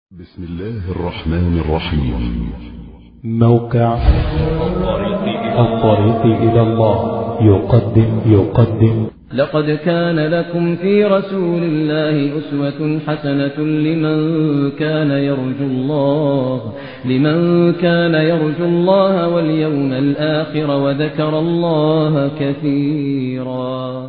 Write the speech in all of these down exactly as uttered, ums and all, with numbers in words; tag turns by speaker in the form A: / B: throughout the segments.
A: بسم الله الرحمن الرحيم.
B: موقع الطريق إلى الله يقدم يقدم
C: لقد كان لكم في رسول الله أسوة حسنة لمن كان يرجو الله لمن كان يرجو الله واليوم الآخر وذكر الله كثيرا.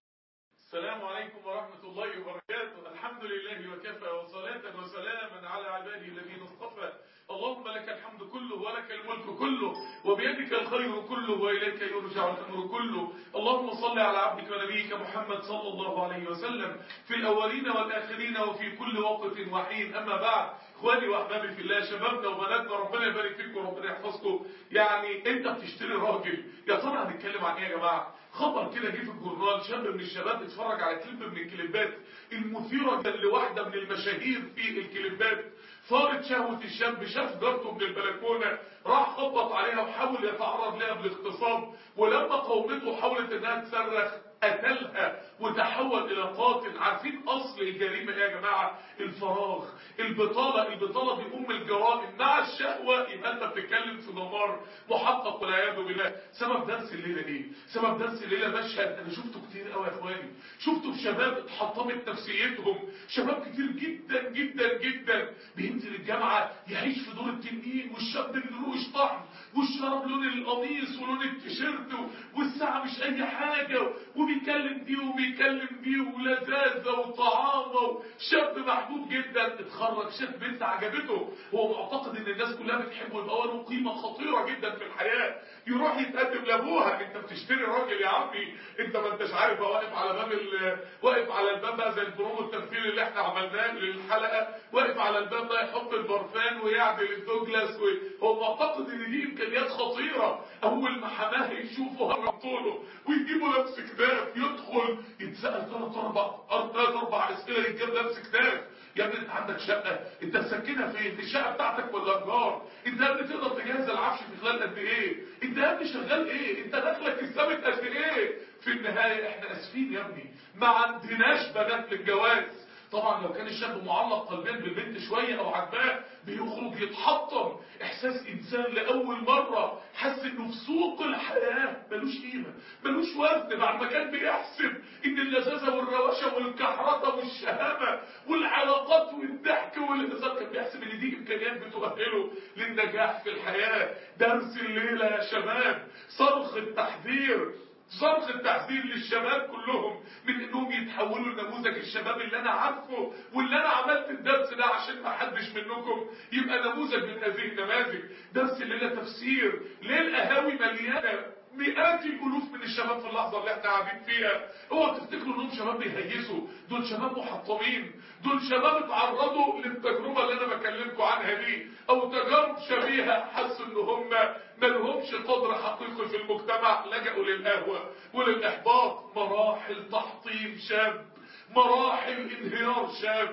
D: السلام عليكم ورحمة الله وبركاته. الحمد لله وكفى وصلاة وسلاما على عباده الذين اصطفى. اللهم لك الحمد كله ولك الملك كله وبيدك الخير كله وإليك يرجع الأمر كله. اللهم صل على عبدك ونبيك محمد صلى الله عليه وسلم في الأولين والآخرين وفي كل وقت وحين. أما بعد، اخواني واحبابي في الله، شبابنا وبناتنا، ربنا يبارك فيكم وربنا يحفظكم. يعني انت بتشتري راجل، يا ترى هنتكلم عن ايه يا جماعه؟ خبر كده جه في الجورنال، شاب من الشباب اتفرج على كليب من الكليبات المثيره لواحده من المشاهير في الكليبات. ثارت شهوه الشاب، شاف جارته من البلكونه، راح خبط عليها وحاول يتعرض لها بالاغتصاب، ولما قومته حاولت انها تصرخ قتلها وتحول الى قاتل. عارفين اصل الجريمه ايه يا جماعه؟ الفراغ، البطاله. البطاله دي ام الجرائم مع الشهوه. يبقى انت بتتكلم في دمار محقق والعياذ بالله. سبب درس الليله ايه؟ سبب درس الليله مشهد انا شفته كتير قوي يا اخواني، شفته في شباب اتحطمت نفسيتهم، شباب كتير جدا جدا جدا بينزل الجامعه يعيش في دور التنين، والشاب اللي له طحن والشراب لون القميص ولون التيشيرت والساعه مش اي حاجه، وبيكلم دي وبيكلم دي ولذاذه وطعامه، شاب محبوب جدا اتخرج شاف بنت عجبته، هو معتقد ان الناس كلها بتحبه، يبقى له قيمه خطيره جدا في الحياه، يروح يتقدم لابوها. انت بتشتري راجل يا عمي، انت ما انتش عارف بقى واقف على باب ال... واقف على الباب بقى زي البرومو التمثيلي اللي احنا عملناه للحلقه، واقف على الباب بقى يحط البرفان ويعدل الدوجلاس، وهو معتقد ان دي امكانيات خطيره. اول ما حماه يشوفه من طوله ويجيبوا لبس كتاف، يدخل يتسال ثلاث اربع ثلاث اربع اسئله، يتجاب لبس كتاف. يا ابني انت عندك شقه، انت مسكنها فين؟ الشقه بتاعتك ولا ايجار؟ انت يا ابني تقدر تجهز العفش في خلال قد ايه؟ انت يا ابني شغال ايه؟ انت دخلك الثابت قد ايه؟ في النهايه احنا اسفين يا ابني، ما عندناش بنات للجواز. طبعا لو كان الشاب معلق قلبيا بالبنت شويه او عجباه، بيخرج يتحطم. احساس انسان لاول مره حس انه في سوق الحياه ملوش قيمه، ملوش وزن، بعد ما كان بيحسب ان اللذاذه والروشه والكحرطه والشهامه والعلاقات والضحك والهزار، كان بيحسب ان دي امكانيات بتؤهله للنجاح في الحياه. درس الليله يا شباب، صرخ التحذير، صرخ التحذير للشباب كلهم من انهم يتحولوا لنموذج الشباب اللي انا عارفه، واللي انا عملت الدرس ده عشان ما حدش منكم يبقى نموذج من هذه النماذج. درس الليله تفسير ليه القهاوي مليانه مئات الالوف من الشباب في اللحظه اللي احنا قاعدين فيها. اوعوا تفتكروا انهم شباب بيهيسوا، دول شباب محطمين، دول شباب اتعرضوا للتجربه اللي انا بكلمكم عنها دي، او تجارب شبيهه، حسوا ان هم ملهمش قدر حقيقي في المجتمع، لجأوا للقهوه وللاحباط. مراحل تحطيم شاب، مراحل انهيار شاب،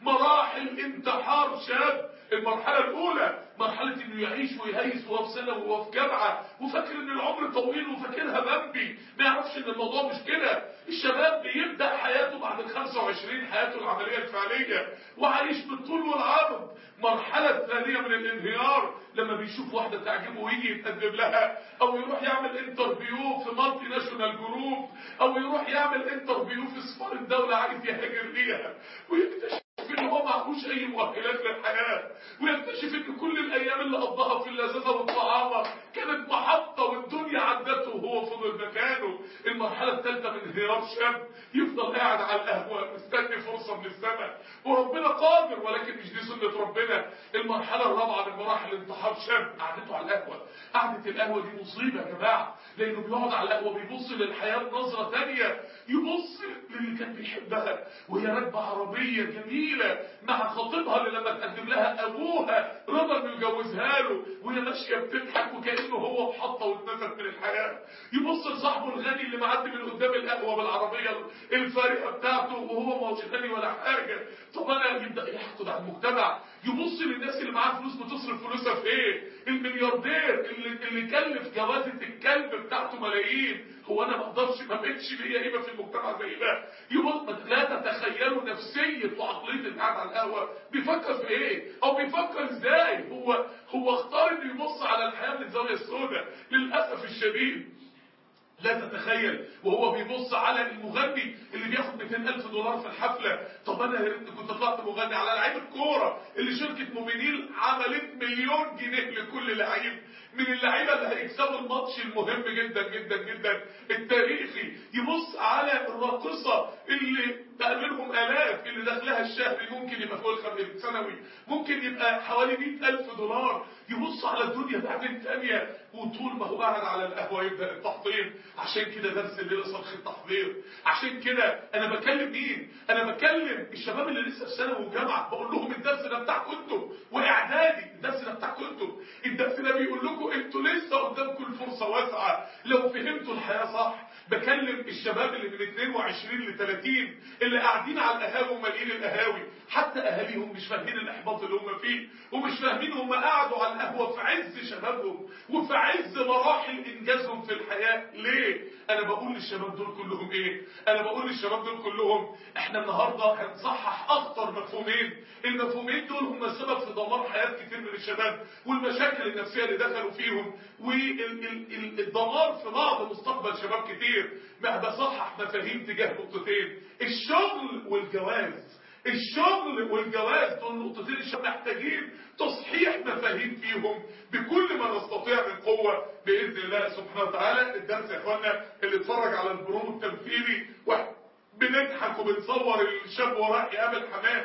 D: مراحل انتحار شاب. المرحلة الأولى مرحلة إنه يعيش ويهيس وهو في ثانوي وهو في جامعة وفاكر إن العمر طويل وفاكرها بمبي، ما يعرفش إن الموضوع مش كده. الشباب بيبدأ حياته بعد ال خمسة وعشرين، حياته العملية الفعلية، وعايش بالطول والعرض. مرحلة الثانية من الانهيار لما بيشوف واحدة تعجبه ويجي يتقدم لها، أو يروح يعمل انترفيو في مالتي ناشونال جروب، أو يروح يعمل انترفيو في سفارة دولة عايز يهاجر ليها، ويكتشف ان هو معهوش اي مؤهلات للحياه، ويكتشف ان كل الايام اللي قضاها في اللذاذه والطعامه كانت محطه والدنيا عدته وهو فضل مكانه. المرحله الثالثه من انهيار شاب، يفضل قاعد على القهوه مستني فرصه من السماء، وربنا قادر ولكن مش دي سنه ربنا. المرحله الرابعه من مراحل انتحار شاب، قعدته على القهوه. قعده القهوه دي مصيبه يا جماعه، لانه بيقعد على القهوه بيبص للحياه بنظره ثانيه، يبص للي كان بيحبها وهي راكبه عربيه جميله مع خطيبها اللي لما تقدم لها ابوها رضى انه يجوزها له، وهي ماشيه بتضحك وكانه هو محطه واتنفت من الحياه. يبص لصاحبه الغني اللي معدي من قدام القهوه بالعربيه الفارقه بتاعته وهو ما هوش غني ولا حاجه. طب انا يبدا يحقد على المجتمع، جماعه يبص للناس اللي معاها فلوس بتصرف فلوسها في ايه؟ الملياردير اللي اللي كلف جوازه الكلب بتاعته ملايين، هو انا ما اقدرش ما بقتش ليا قيمه في المجتمع زي ده؟ يبص لا تتخيلوا نفسيه وعقليه اللي قاعد على القهوه بيفكر في ايه او بيفكر ازاي. هو هو اختار انه يبص على الحياه من الزاويه السوداء للاسف الشديد. لا تتخيل وهو بيبص على المغني اللي بياخد مئتين ألف دولار في الحفلة. طب انا كنت طلعت مغني. على لعيب الكورة اللي شركة موبينيل عملت مليون جنيه لكل لعيب من اللعيبة اللي هيكسبوا الماتش المهم جدا جدا جدا التاريخي. يبص على الراقصة اللي بقى منهم آلاف اللي دخلها الشهري ممكن يبقى فوق الخمسين ثانوي، ممكن يبقى حوالي مئة ألف دولار. يبص على الدنيا بعدين تانية، وطول ما هو قاعد على القهوة يبدأ التحضير. عشان كده درس الليلة صرخ التحضير. عشان كده أنا بكلم مين؟ أنا بكلم الشباب اللي لسه في ثانوي وجامعة، بقول لهم الدرس ده بتاعكم انتوا وإعدادي، الدرس ده بتاعكم انتوا. الدرس ده بيقول لكم انتوا لسه قدامكم الفرصة واسعة لو فهمتوا الحياة صح. بكلم الشباب اللي من اثنين وعشرين ل ثلاثين اللي قاعدين على القهاوي ومالين القهاوي، حتى اهاليهم مش فاهمين الاحباط اللي هم فيه، ومش فاهمين هم قعدوا على القهوه في عز شبابهم وفي عز مراحل انجازهم في الحياه ليه. انا بقول للشباب دول كلهم ايه؟ انا بقول للشباب دول كلهم احنا النهارده هنصحح اخطر مفهومين. المفهومين دول هم السبب في دمار حياه كتير من الشباب والمشاكل النفسيه اللي دخلوا فيهم والدمار في بعض مستقبل شباب كتير. ما بصحح مفاهيم تجاه نقطتين، الشغل والجواز. الشغل والجواز دول نقطتين الشباب محتاجين تصحيح مفاهيم فيهم بكل ما نستطيع من قوة بإذن الله سبحانه وتعالى. الدرس يا اخوانا اللي اتفرج على البرومو التمثيلي بنضحك وبنصور الشاب وراء يقابل حماه،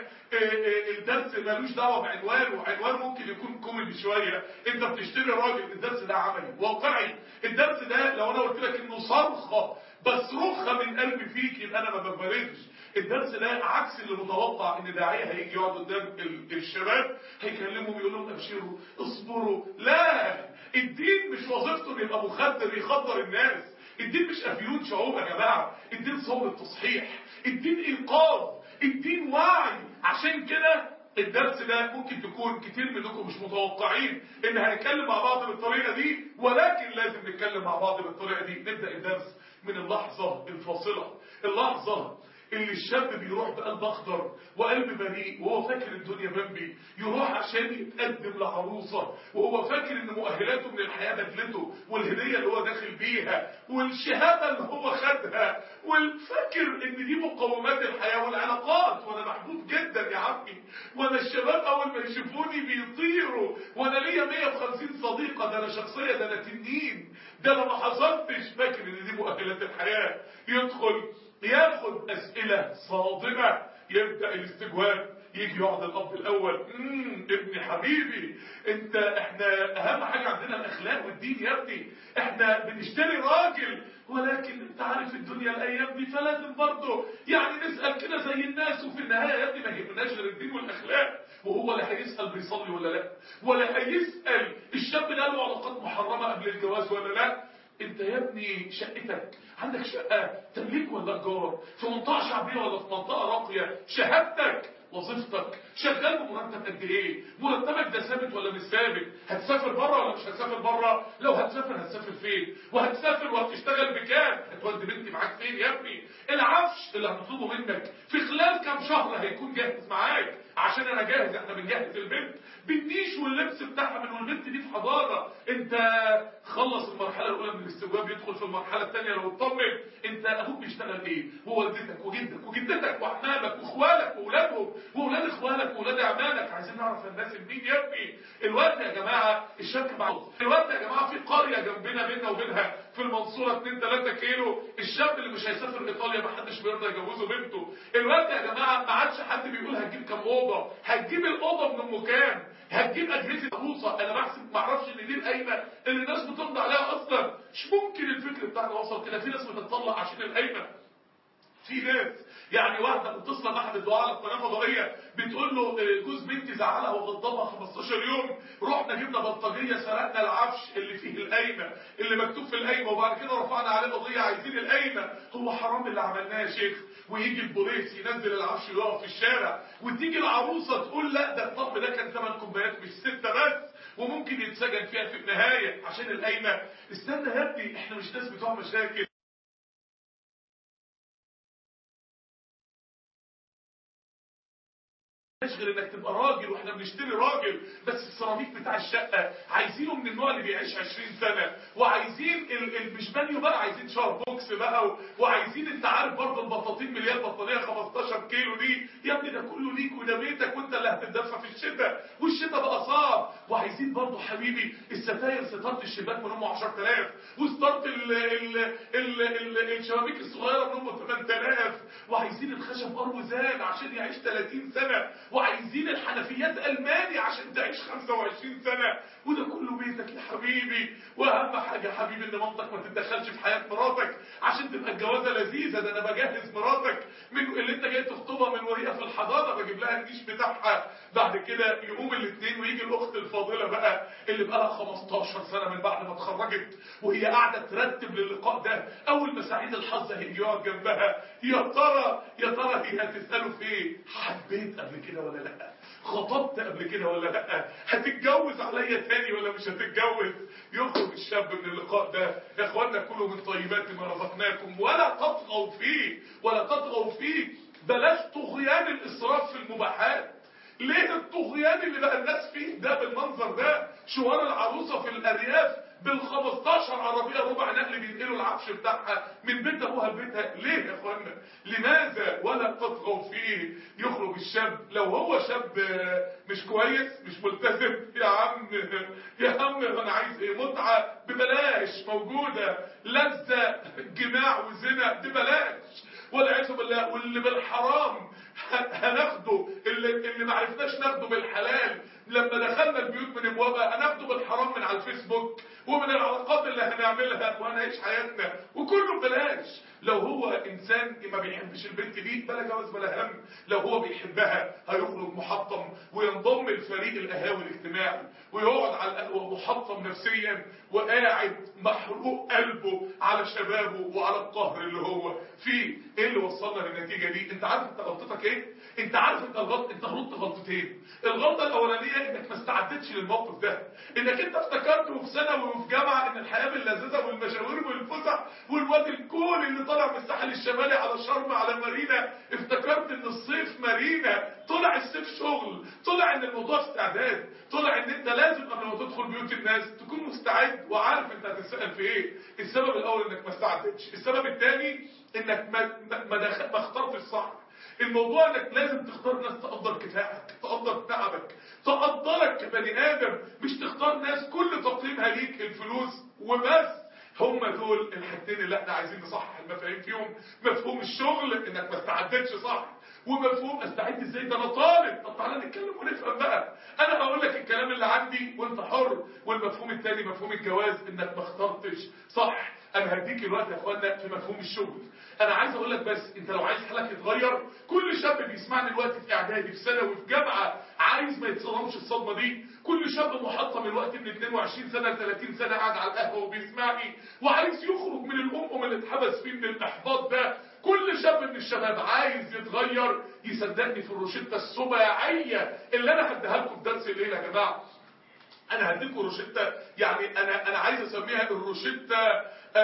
D: الدرس مالوش دعوه بعنوانه، عنوان ممكن يكون كوميدي شويه، انت بتشتري راجل. الدرس ده عملي واقعي. الدرس ده لو انا قلت لك انه صرخه بصرخها من قلبي فيك يبقى انا ما ببالغش. الدرس ده عكس اللي متوقع ان داعيه هيجي يقعد قدام الشباب هيكلمهم يقول لهم ابشروا اصبروا. لا، الدين مش وظيفته انه يبقى مخدر يخدر الناس. الدين مش افيون شعوب يا جماعه، الدين صوم التصحيح، الدين ايقاظ، الدين وعي. عشان كده الدرس ده ممكن تكون كتير منكم مش متوقعين ان هنتكلم مع بعض بالطريقه دي، ولكن لازم نتكلم مع بعض بالطريقه دي. نبدا الدرس من اللحظه الفاصله، اللحظه اللي الشاب بيروح بقلب اخضر وقلب بريء وهو فاكر الدنيا بمبي، يروح عشان يتقدم لعروسه وهو فاكر ان مؤهلاته من الحياه بدلته والهديه اللي هو داخل بيها والشهاده اللي هو خدها، والفاكر ان دي مقومات الحياه والعلاقات. وانا محبوب جدا يا عمي، وانا الشباب اول ما يشوفوني بيطيروا، وانا ليا مية وخمسين صديقه، ده انا شخصيه، ده انا تنين، ده انا ما حصلتش. فاكر ان دي مؤهلات الحياه. يدخل ياخد اسئله صادمه، يبدا الاستجواب. يجي يقعد الاب الاول، امم ابني حبيبي انت، احنا اهم حاجه عندنا الاخلاق والدين يا ابني، احنا بنشتري راجل، ولكن انت عارف الدنيا الايام دي فلازم برضه يعني نسال كده زي الناس، وفي النهايه يا ابني ما يهمناش غير الدين والاخلاق. وهو لا هيسال بيصلي ولا لا، ولا هيسال الشاب ده له علاقات محرمه قبل الجواز ولا لا. انت يا ابني شقتك، عندك شقه تمليك ولا ايجار، في منطقه شعبيه ولا في منطقه راقيه، شهادتك، وظيفتك، شغال بمرتب قد ايه، مرتبك ده ثابت ولا مش ثابت، هتسافر بره ولا مش هتسافر بره، لو هتسافر هتسافر فين، وهتسافر وهتشتغل بكام، هتودي بنتي معاك فين يا ابني، العفش اللي هتطلبه منك في خلال كام شهر هيكون جاهز معاك، عشان انا جاهز، احنا بنجهز البنت بالنيش واللبس بتاعها من والبنت دي في حضانه. انت خلص المرحله الاولى من الاستجواب، يدخل في المرحله الثانيه لو اطمن انت ابوك بيشتغل ايه، ووالدتك وجدك وجدتك واحمامك واخوالك واولادهم واولاد اخوالك واولاد اعمامك. عايزين نعرف الناس مين يا ابني. الوقت يا جماعه الشبكه معروف، الوقت يا جماعه في قريه جنبنا بيننا وبينها في المنصوره اتنين تلاتة كيلو، الشاب اللي مش هيسافر ايطاليا ما حدش بيرضى يجوزه بنته. الوقت يا جماعه ما عادش حد بيقول هتجيب كام اوضه، هتجيب الاوضه من ام كام، هتجيب اجهزه عروسه. انا بحسب ما اعرفش ان دي القايمه اللي الناس بتمضي عليها اصلا. مش ممكن الفكر بتاعنا وصل كده. في ناس بتطلع عشان القايمه، في ناس يعني واحده متصله باحد الدعاء على القناه الفضائيه بتقول له جوز بنتي زعلها وغضبها خمستاشر يوم، رحنا جبنا بلطجيه سرقنا العفش اللي فيه القايمه اللي مكتوب في القايمه، وبعد كده رفعنا عليه قضيه عايزين القايمه. هو حرام اللي عملناه يا شيخ؟ ويجي البوليس ينزل العفش ويقف في الشارع، وتيجي العروسه تقول لا ده الطقم بيات مش ستة بس، وممكن يتسجن فيها في النهاية عشان القايمة. استنى يا ابني، احنا مش ناس بتوع مشاكل. غير انك تبقى راجل، واحنا بنشتري راجل، بس السيراميك بتاع الشقه عايزينه من النوع اللي بيعيش عشرين سنه، وعايزين مش بانيو بقى، عايزين شاور بوكس بقى، وعايزين انت عارف برضه البطاطين مليان بطانيه خمستاشر كيلو دي، يا ابني ده كله ليك وده بيتك وانت اللي هتتدفى في الشتاء، والشتاء بقى صعب. وعايزين برضه حبيبي الستاير، ستاره الشباك من امه عشرة آلاف، وستاره ال ال ال ال الشبابيك الصغيره من امه ثمانية آلاف، وعايزين الخشب اروزان عشان يعيش ثلاثين سنه، وعايزين الحنفيات ألماني عشان تعيش خمسة وعشرين سنة، وده كله بيتك يا حبيبي. واهم حاجة يا حبيبي ان مامتك ما تتدخلش في حياة مراتك عشان تبقى الجوازة لذيذة. ده انا بجهز مراتك من اللي انت جاي تخطبها من وهي في الحضانة، بجيب لها النيش بتاعها، بعد كده يقوم الاثنين ويجي الاخت الفاضلة بقى اللي بقى لها خمستاشر سنة من بعد ما اتخرجت وهي قاعدة ترتب للقاء ده، اول ما سعيد الحظ هيجي يقعد جنبها، يا ترى يا ترى هي هتسأله في ايه؟ حبيت قبل كده ولا لا؟ خطبت قبل كده ولا لا؟ هتتجوز عليا تاني ولا مش هتتجوز؟ يخرج الشاب من اللقاء ده، يا اخوانا كلوا من طيبات ما رزقناكم ولا تطغوا فيه، ولا تطغوا فيه. بلاش طغيان الاسراف في المباحات. ليه الطغيان اللي بقى الناس فيه ده بالمنظر ده؟ شوار العروسه في الارياف بالخمستاشر عربيه ربع نقل بينقلوا العفش بتاعها من بيت ابوها لبيتها. ليه يا اخوانا؟ لماذا؟ ولا تطغوا فيه. يخرج الشاب لو هو شاب مش كويس مش ملتزم، يا عم يا عم انا عايز ايه؟ متعه ببلاش موجوده، لذه جماع وزنا ببلاش والعياذ بالله، واللي بالحرام هناخده، اللي, اللي ما عرفناش ناخده بالحلال لما دخلنا البيوت من ابوابها هناخده بالحرام من على الفيسبوك ومن العلاقات اللي هنعملها وهنعيش حياتنا، وكله ببلاش. لو هو انسان ما بيحبش البنت دي بلا جواز بلا هم، لو هو بيحبها هيخرج محطم وينضم لفريق القهاوي الاجتماعي ويقعد على القهوه محطم نفسيا وقاعد محروق قلبه على شبابه وعلى القهر اللي هو فيه. ايه اللي وصلنا للنتيجه دي؟ انت عارف انت غلطتك ايه؟ انت عارف انت الغلط انت غلطت غلطتين. الغلطه الاولانيه انك ما استعدتش للموقف ده، انك انت افتكرت وفي ثانوي وفي جامعه ان الحياه باللذاذه والمشاوير والفسح والواد الكول اللي طالع من الساحل الشمالي على شرم على مارينا، افتكرت ان الصيف مارينا، طلع الصيف شغل، طلع ان الموضوع استعداد، طلع ان انت لازم قبل ما تدخل بيوت الناس تكون مستعد وعارف انت هتتسال في ايه. السبب الاول انك ما استعدتش، السبب الثاني انك ما ما, دخل ما اخترتش صح. الموضوع انك لازم تختار ناس تقدر كفاحك، تقدر تعبك، تقدرك كبني ادم، مش تختار ناس كل تقييمها ليك الفلوس وبس. هم دول الحاجتين اللي احنا عايزين نصحح المفاهيم فيهم. مفهوم الشغل انك ما استعدتش صح، ومفهوم استعد ازاي ده انا طالب. طب تعالى نتكلم ونفهم بقى، انا هقول لك الكلام اللي عندي وانت حر. والمفهوم الثاني مفهوم الجواز انك ما اخترتش صح. انا هديك الوقت يا اخوانا في مفهوم الشغل. انا عايز اقول لك بس انت لو عايز حالك يتغير، كل شاب بيسمعني دلوقتي في اعدادي في ثانوي في جامعه عايز ما يتصدمش الصدمه دي، كل شاب محطم الوقت من اتنين وعشرين سنه ل ثلاثين سنه قاعد على القهوه وبيسمعني وعايز يخرج من الامم اللي اتحبس فيه من الاحباط ده، كل شاب من الشباب عايز يتغير، يصدقني في الروشته السباعيه اللي انا هديها لكم في درس الليله يا جماعه. انا هديكم روشته، يعني انا انا عايز اسميها الروشته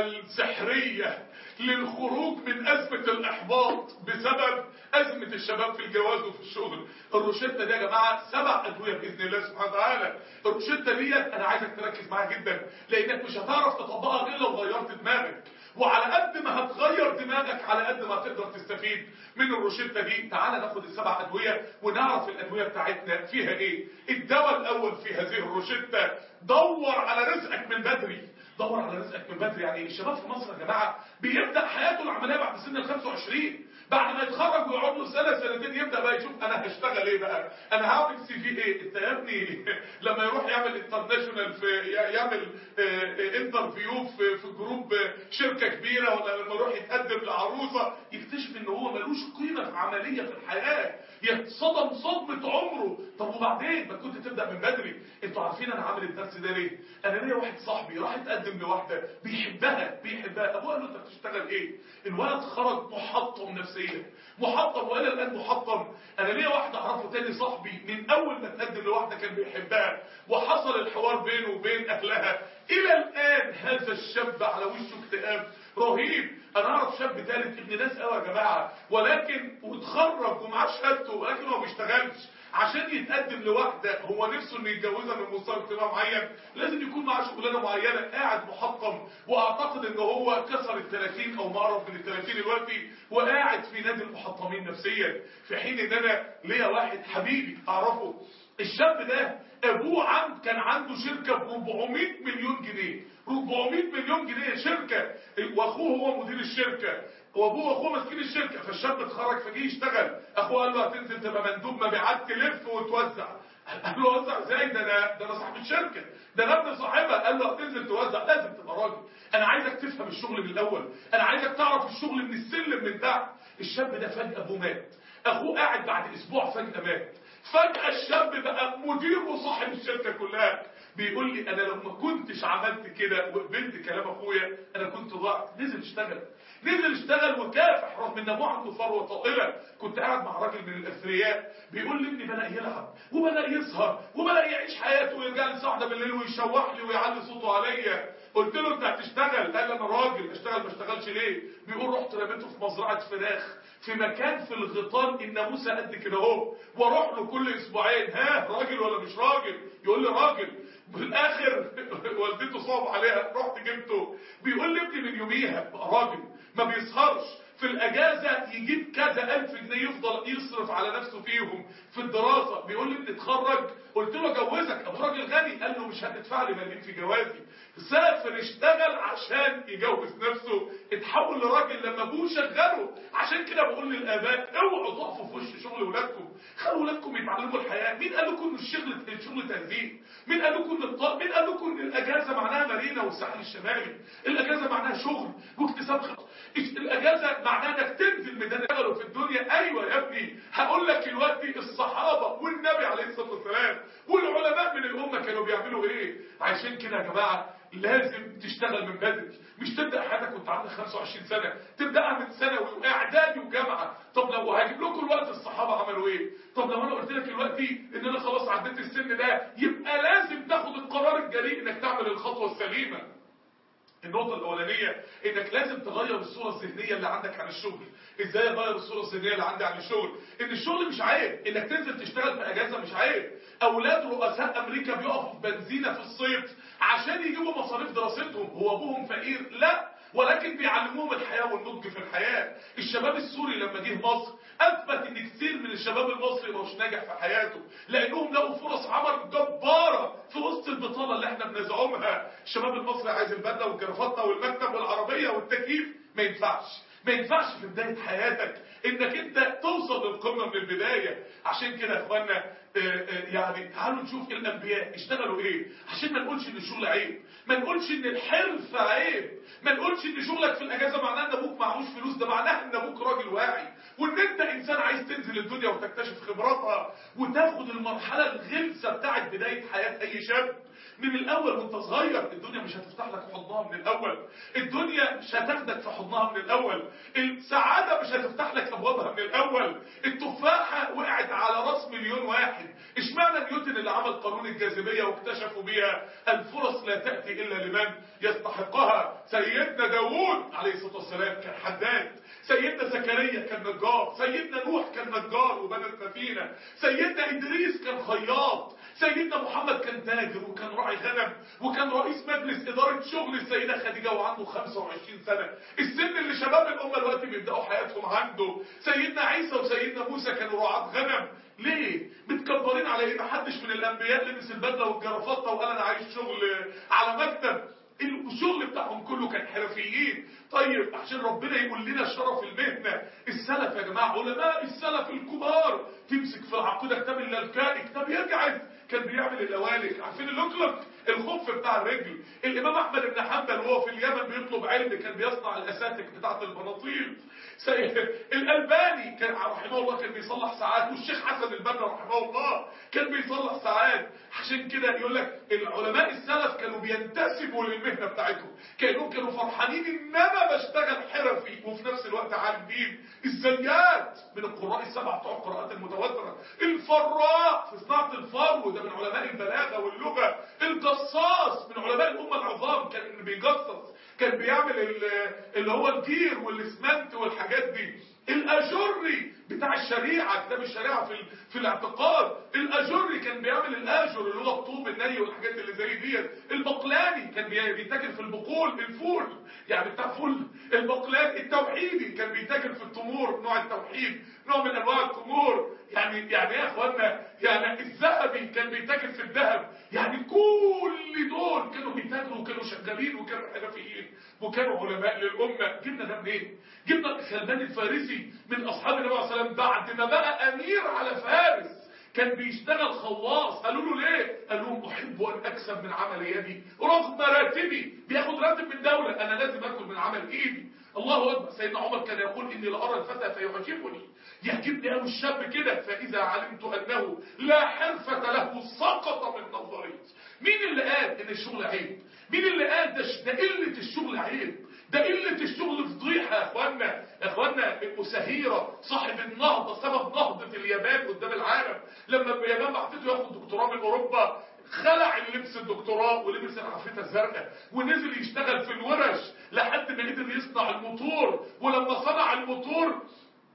D: السحريه للخروج من ازمه الاحباط بسبب ازمه الشباب في الجواز وفي الشغل. الروشته دي يا جماعه سبع ادويه باذن الله سبحانه وتعالى. الروشته ديت انا عايزك تركز معاها جدا، لانك مش هتعرف تطبقها غير لو غيرت دماغك، وعلى قد ما هتغير دماغك على قد ما هتقدر تستفيد من الروشته دي. تعالى ناخد السبع ادويه ونعرف الادويه بتاعتنا فيها ايه. الدواء الاول في هذه الروشته، دور على رزقك من بدري. دور على رزقك من بدري. يعني الشباب في مصر يا جماعه بيبدا حياته العمليه بعد سن ال خمسة وعشرين، بعد ما يتخرج ويقعد له سنه سنتين يبدا بقى يشوف انا هشتغل ايه بقى، انا هعمل سي في ايه. انت يا ابني لما يروح يعمل انترناشونال في يعمل انترفيو في في جروب شركه كبيره، ولا لما يروح يتقدم لعروسه يكتشف ان هو ملوش قيمه في عمليه في الحياه، يتصدم صدمه عمره. طب وبعدين ما كنت تبدا من بدري؟ انتوا عارفين انا عامل الدرس ده ليه؟ انا ليا واحد صاحبي راح يتقدم لواحده بيحبها بيحبها ابوه قال له انت بتشتغل ايه؟ الولد خرج محطم نفسيا نفسيا، محطم والى الان محطم. انا ليا واحد اعرفه تاني صاحبي من اول ما تقدم لواحده كان بيحبها وحصل الحوار بينه وبين اهلها، الى الان هذا الشاب على وشه اكتئاب رهيب. انا اعرف شاب ثالث ابن ناس قوي يا جماعه، ولكن واتخرج ومعاه شهادته ولكن هو ما بيشتغلش. عشان يتقدم لواحده هو نفسه انه يتجوزها من مستوى اجتماعي معين لازم يكون معاه شغلانه معينه، قاعد محطم. واعتقد ان هو كسر ال ثلاثين او مقرب من ال ثلاثين دلوقتي وقاعد في نادي المحطمين نفسيا. في حين ان انا ليا واحد حبيبي اعرفه، الشاب ده ابوه عم كان عنده شركه ب أربعمائة مليون جنيه، أربعمائة مليون جنيه شركه، واخوه هو مدير الشركه وابوه واخوه ماسكين الشركه. فالشاب اتخرج فجه يشتغل، اخوه قال له هتنزل تبقى مندوب مبيعات تلف وتوزع. قال له وزع ازاي؟ ده انا ده انا صاحب الشركه، ده انا ابن صاحبها. قال له هتنزل توزع، لازم تبقى راجل، انا عايزك تفهم الشغل من الاول، انا عايزك تعرف الشغل من السلم من تحت. الشاب ده فجاه ابوه مات، اخوه قاعد بعد اسبوع فجاه مات، فجاه الشاب بقى مدير وصاحب الشركه كلها. بيقول لي انا لو ما كنتش عملت كده وقبلت كلام اخويا انا كنت ضاعت. نزل اشتغل، نزل اشتغل وكافح رغم ان ابوه عنده ثروه طائله. كنت قاعد مع راجل من الاثرياء بيقول لي ابني بدا يلعب وبدا يسهر وبدا يعيش حياته ويرجع لي الساعه واحدة بالليل ويشوح لي ويعلي صوته عليا. قلت له انت هتشتغل؟ قال انا راجل، اشتغل ما اشتغلش ليه؟ بيقول رحت رميته في مزرعه فراخ في مكان في الغيطان الناموسه قد كده اهو، واروح له كل اسبوعين، ها راجل ولا مش راجل؟ يقول لي راجل. بالاخر والدته صعب عليها، رحت جبته. بيقول لي ابني من يوميها بقى راجل، ما بيسهرش، في الاجازه يجيب كذا الف جنيه يفضل يصرف على نفسه فيهم في الدراسه. بيقول لي ابني اتخرج، قلت له اجوزك، ابو راجل غني. قال له مش هتدفع لي مليم في جوازي. سافر اشتغل عشان يجوز نفسه، اتحول لراجل لما ابوه شغله. عشان كده بقول للاباء اوعوا تقفوا في وش شغل ولادكم، خلوا ولادكم يتعلموا الحياه. مين قال لكم ان الشغل الشغل تهذيب؟ مين قال لكم ان الط... مين قال لكم ان الاجازه معناها مارينا والساحل الشمالي؟ الاجازه معناها شغل واكتساب خبره، الاجازه معناها انك تنزل ميدان تشتغلوا في الدنيا. ايوه يا ابني، هقول لك دلوقتي الصحابه والنبي عليه الصلاه والسلام والعلماء من الامه كانوا بيعملوا ايه. عشان كده يا جماعه لازم تشتغل من بدري، مش تبدا حياتك وانت عندك خمسة وعشرين سنه، تبداها من ثانوي واعدادي وجامعه. طب لو هجيب لكم الوقت الصحابه عملوا ايه؟ طب لو انا قلت لك دلوقتي ان انا خلاص عديت السن ده، يبقى لازم تاخد القرار الجريء انك تعمل الخطوه السليمه. النقطة الأولانية إنك لازم تغير الصورة الذهنية اللي عندك عن الشغل. إزاي أغير الصورة الذهنية اللي عندي عن الشغل؟ إن الشغل مش عيب، إنك تنزل تشتغل في أجازة مش عيب. أولاد رؤساء أمريكا بيقفوا في بنزينة في الصيف عشان يجيبوا مصاريف دراستهم، هو أبوهم فقير؟ لا، ولكن بيعلموهم الحياة والنضج في الحياة. الشباب السوري لما جه مصر أثبت إن كتير من الشباب المصري مش ناجح في حياته لأنهم لقوا فرص عمل جبارة في وسط البطالة اللي احنا بنزعمها. الشباب المصري عايز البدلة والجرافطة والمكتب والعربية والتكييف، ما ينفعش. ما ينفعش في بداية حياتك انك انت توصل للقمة من البداية. عشان كده يا اخوانا يعني تعالوا نشوف الانبياء اشتغلوا ايه، عشان ما نقولش ان الشغل عيب، ما نقولش ان الحرف عيب، ما نقولش ان شغلك في الاجازة معناه ان ابوك معهوش فلوس، ده معناه ان ابوك راجل واعي، وان انت انسان عايز تنزل الدنيا وتكتشف خبراتها وتاخد المرحلة الغلسة بتاعت بداية حياة اي شاب. من الاول وانت صغير الدنيا مش هتفتح لك حضنها من الاول، الدنيا مش هتاخدك في حضنها من الاول، السعادة مش هتفتح لك ابوابها من الاول. التفاحة وقعت على راس مليون واحد. اشمعنى نيوتن اللي عمل قانون الجاذبية واكتشفوا بيها الفرص لا تأتي الا لمن يستحقها؟ سيدنا داوود عليه الصلاة والسلام كان حداد، سيدنا زكريا كان نجار، سيدنا نوح كان نجار وبنى السفينة، سيدنا ادريس كان خياط، سيدنا محمد كان تاجر وكان راعي غنم وكان رئيس مجلس إدارة شغل السيدة خديجة وعنده خمسة وعشرين سنة، السن اللي شباب الأمة دلوقتي بيبدأوا حياتهم عنده. سيدنا عيسى وسيدنا موسى كانوا رعاة غنم. ليه؟ متكبرين على ايه؟ محدش من الأنبياء لبس البدلة والجرافطة وقال أنا عايش شغل على مكتب. الشغل بتاعهم كله كان حرفيين. طيب عشان ربنا يقول لنا شرف المهنة، السلف يا جماعة علماء السلف الكبار، تمسك في العقيدة كتاب اللالكائي كتاب يجعز كان بيعمل اللوالك، عارفين اللوكلك الخف بتاع الرجل. الامام احمد بن حنبل وهو في اليمن بيطلب علم كان بيصنع الاساتك بتاعت البناطيل. الالباني كان رحمه الله كان بيصلح ساعات، والشيخ حسن البنا رحمه الله كان بيصلح ساعات. عشان كده يقول لك العلماء السلف كانوا بينتسبوا للمهنه بتاعتهم، كانوا كانوا فرحانين ان انا بشتغل حرفي وفي نفس الوقت عالم دين. الزيات من القراء السبعه بتوع القراءات المتواتره، الفراء في صناعه الفرو ده من علماء البلاغه واللغه، الجصاص من علماء الامه العظام كان بيجصص، كان بيعمل اللي هو الجير والاسمنت والحاجات دي، الاجري بتاع الشريعه كتاب الشريعه في في الاعتقاد، الاجري كان بيعمل الاجر اللي هو الطوب الني والحاجات اللي زي ديت، البقلاني كان بيتاجر في البقول الفول يعني بتاع فل، البقلاني التوحيدي كان بيتاجر في التمور نوع التوحيد نوع من انواع التمور، يعني يعني ايه يا اخوانا؟ يعني الذهبي كان بيتاجر في الذهب، يعني كل دول كانوا بيتاجروا وكانوا شغالين وكانوا حرفيين وكانوا علماء للامه. جبنا ده منين؟ جبنا سلمان الفارسي من اصحاب النبي عليه الصلاه والسلام بعد ما بقى امير على فارس كان بيشتغل خواص. قالوا له ليه؟ قال لهم احب ان اكسب من عمل يدي رغم راتبي، بياخد راتب من دوله انا لازم اكل من عمل ايدي. الله اكبر. سيدنا عمر كان يقول اني لارى الفتى فيعجبني، يعجبني قوي الشاب كده، فاذا علمت انه لا حرفه له سقط من نظري. مين اللي قال ان الشغل عيب؟ مين اللي قال ده ده قله الشغل عيب؟ ده قله الشغل فضيحه يا اخوانا. يا اخوانا سهيره صاحب النهضه سبب نهضه اليابان قدام العالم، لما اليابان بعتته ياخد دكتوراه من اوروبا خلع اللبس الدكتوراه ولبس العفريته الزرقاء ونزل يشتغل في الورش لحد ما قدر يصنع الموتور، ولما صنع الموتور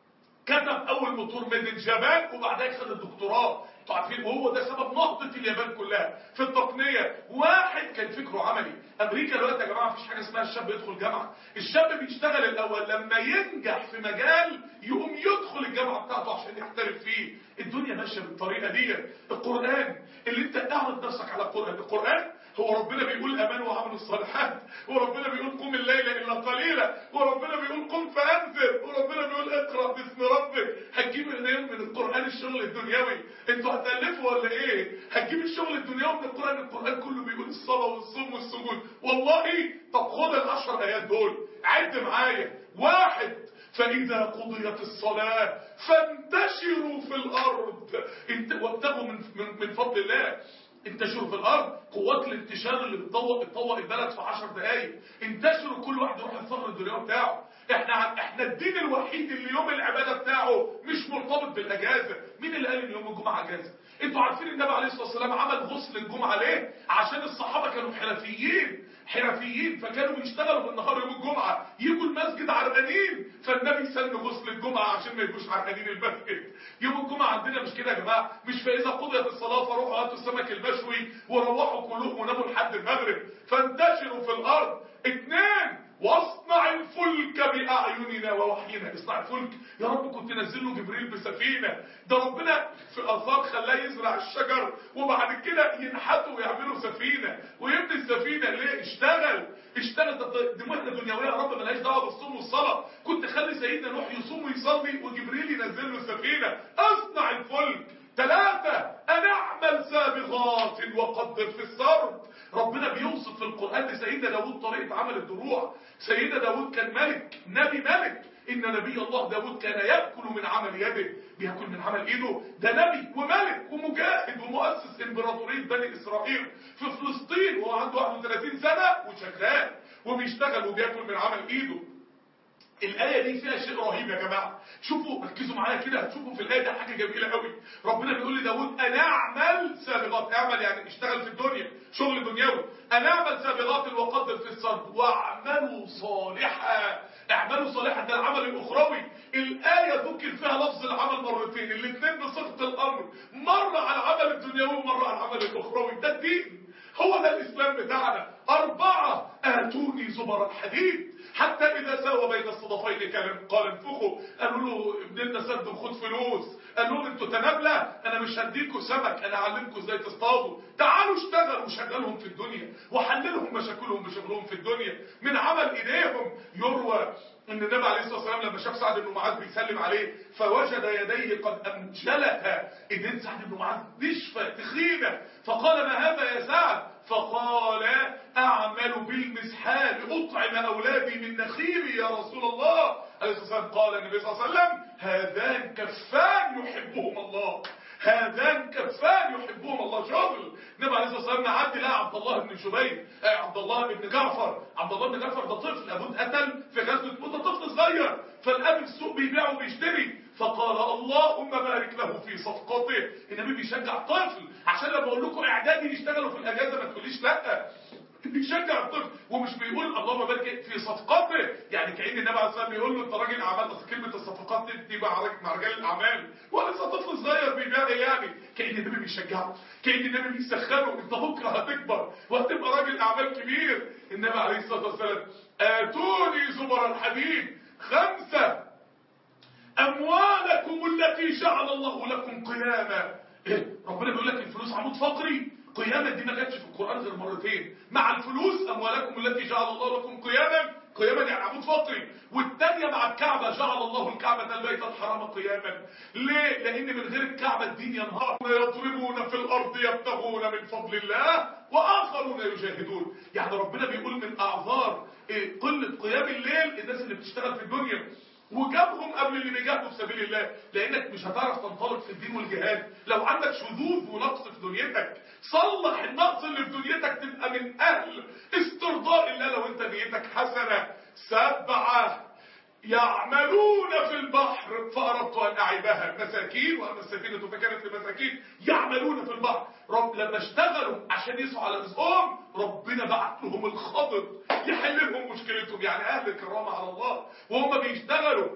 D: كتب اول موتور ميد ان جابان وبعدها خد الدكتوراه. انتوا عارفين وهو ده سبب نهضه اليابان كلها في التقنيه. واحد كان فكره عملي. امريكا دلوقتي يا جماعه مفيش حاجه اسمها الشاب يدخل جامعه، الشاب بيشتغل الاول لما ينجح في مجال يقوم يدخل الجامعه بتاعته عشان يحترف فيه. الدنيا ماشيه بالطريقه دي. القران اللي انت اعرض نفسك على القران، القران هو ربنا بيقول امنوا وعملوا الصالحات، وربنا بيقول قم الليل الا قليلا، وربنا بيقول قم فانذر، وربنا بيقول اقرا باسم ربك. هتجيب منين من القران الشغل الدنيوي؟ انتوا هتالفوا ولا ايه؟ هتجيب الشغل الدنيوي من القران؟ القران كله بيقول الصلاه والصوم والسجود. والله طب خد العشر ايات دول عد معايا. واحد فإذا قضيت الصلاة فانتشروا في الأرض وابتغوا من, من, من فضل الله. انتشروا في الارض، قوات الانتشار اللي بتطوق بتطوق البلد في عشر دقايق. انتشروا كل واحد يروح الثغر الدنيوي بتاعه. احنا احنا الدين الوحيد اللي يوم العباده بتاعه مش مرتبط بالاجازه. مين اللي قال ان يوم الجمعه اجازه؟ انتوا عارفين النبي عليه الصلاه والسلام عمل غسل الجمعه ليه؟ عشان الصحابه كانوا حرفيين حرفيين فكانوا بيشتغلوا بالنهار يوم الجمعه، يجوا المسجد عرقانين، فالنبي سن غسل الجمعه عشان ما يجوش عرقانين المسجد. يوم الجمعه عندنا مش كده يا جماعه، مش فاذا قضيت الصلاه فروحوا هاتوا السمك المشوي وروحوا كلوه وناموا لحد المغرب. فانتشروا في الارض. اثنين واصنع الفلك باعيننا ووحينا. اصنع الفلك يا رب كنت نزل له جبريل بسفينه، ده ربنا في الاثار خلاه يزرع الشجر وبعد كده ينحتوا ويعملوا سفينه ويبني السفينه. ليه؟ اشتغل اشتغل. دي مهنه دنيويه يا رب مالهاش دعوه بالصوم والصلاه. كنت خلي سيدنا نوح يصوم ويصلي وجبريل ينزل له السفينه. اصنع الفلك. ثلاثة أنا أعمل سابغات وقدر في السرد. ربنا بيوصف في القرآن لسيدنا داود طريقة عمل الدروع. سيدنا داود كان ملك، نبي ملك. إن نبي الله داود كان يأكل من عمل يده. بيأكل من عمل إيده. ده نبي وملك ومجاهد ومؤسس إمبراطورية بني إسرائيل في فلسطين وهو عنده واحد وثلاثين سنة وشغال وبيشتغل وبيأكل من عمل إيده. الآية دي فيها شيء رهيب يا جماعة. شوفوا ركزوا معايا كده هتشوفوا في الآية دي حاجة جميلة قوي. ربنا بيقول لداود أنا أعمل سابغات. اعمل يعني اشتغل في الدنيا شغل دنيوي. أنا أعمل سابغات وقدر في السرد واعملوا صالحا. اعملوا صالحا ده العمل الأخروي. الآية ذكر فيها لفظ العمل مرتين، الاثنين بصيغة الأمر، مرة على العمل الدنيوي ومرة على العمل الأخروي. ده الدين، هو ده الإسلام بتاعنا. أربعة آتوني زبر الحديد حتى إذا ساوى بين الصدفين قال انفخوا. قالوا له ابن سد وخد فلوس. قالوا له انتوا تنابلة، أنا مش هديكوا سمك، أنا أعلمكوا ازاي تصطادوا. تعالوا اشتغلوا وشغلهم في الدنيا وحللهم مشاكلهم بشغلهم في الدنيا من عمل إيديهم. يروى ان النبي عليه الصلاه والسلام لما شاف سعد بن معاذ بيسلم عليه فوجد يديه قد امجلتا، ايدين سعد بن معاذ نشفه تخينه، فقال ما هذا يا سعد؟ فقال اعمل بالمسحال اطعم اولادي من نخيلي يا رسول الله عليه الصلاه والسلام. قال النبي صلى الله عليه وسلم هذان كفان يحبهم الله، هذان كفان يحبهم الله. شغل النبي عليه الصلاه والسلام عدى لها عبد الله بن شبيب، آه عبد الله بن جعفر، عبد الله بن جعفر ده طفل ابوه اتقتل في غزوه موته، طفل صغير، فالاب في السوق بيبيع وبيشتري، فقال اللهم بارك له في صفقته. النبي بيشجع الطفل، عشان لما اقول لكم اعدادي يشتغلوا في الاجازه ما تقوليش لا، بيشجع الطفل ومش بيقول اللهم بارك في صفقته، يعني كأن النبي عليه الصلاه والسلام بيقول له انت راجل اعمال، اصل كلمه الصفقات دي مع مع رجال الاعمال ولسه طفل صغير بيبيع ايه يعني، كأن النبي بيشجعه، كأن النبي بيسخنه، انت بكره هتكبر وهتبقى راجل اعمال كبير. النبي عليه الصلاه والسلام اتوني زبر الحديد خمسه اموالكم التي جعل الله لكم قياما. إيه؟ ربنا بيقول لك الفلوس عمود فقري، قياما دي ما جاتش في القرآن غير مرتين، مع الفلوس اموالكم التي جعل الله لكم قياما، قياما يعني عمود فقري، والثانيه مع الكعبه جعل الله الكعبه البيت الحرام قياما. ليه؟ لان من غير الكعبه الدين ينهار، يضربون في الارض يبتغون من فضل الله واخرون يجاهدون. يعني ربنا بيقول من اعذار إيه؟ قله قيام الليل الناس اللي بتشتغل في الدنيا، وجابهم قبل اللي بيجاهدوا في سبيل الله، لانك مش هتعرف تنطلق في الدين والجهاد لو عندك شذوذ ونقص في دنيتك. صلح النقص اللي في دنيتك تبقى من اهل استرضاء الله لو انت نيتك حسنه. سبعه يعملون في البحر فاردت ان اعيبها مساكين، واما السفينه فكانت لمساكين يعملون في البحر. رب لما اشتغلوا عشان يسعوا على رزقهم ربنا بعت لهم الخضر يحل لهم مشكلتهم، يعني اهل الكرامه على الله وهم بيشتغلوا.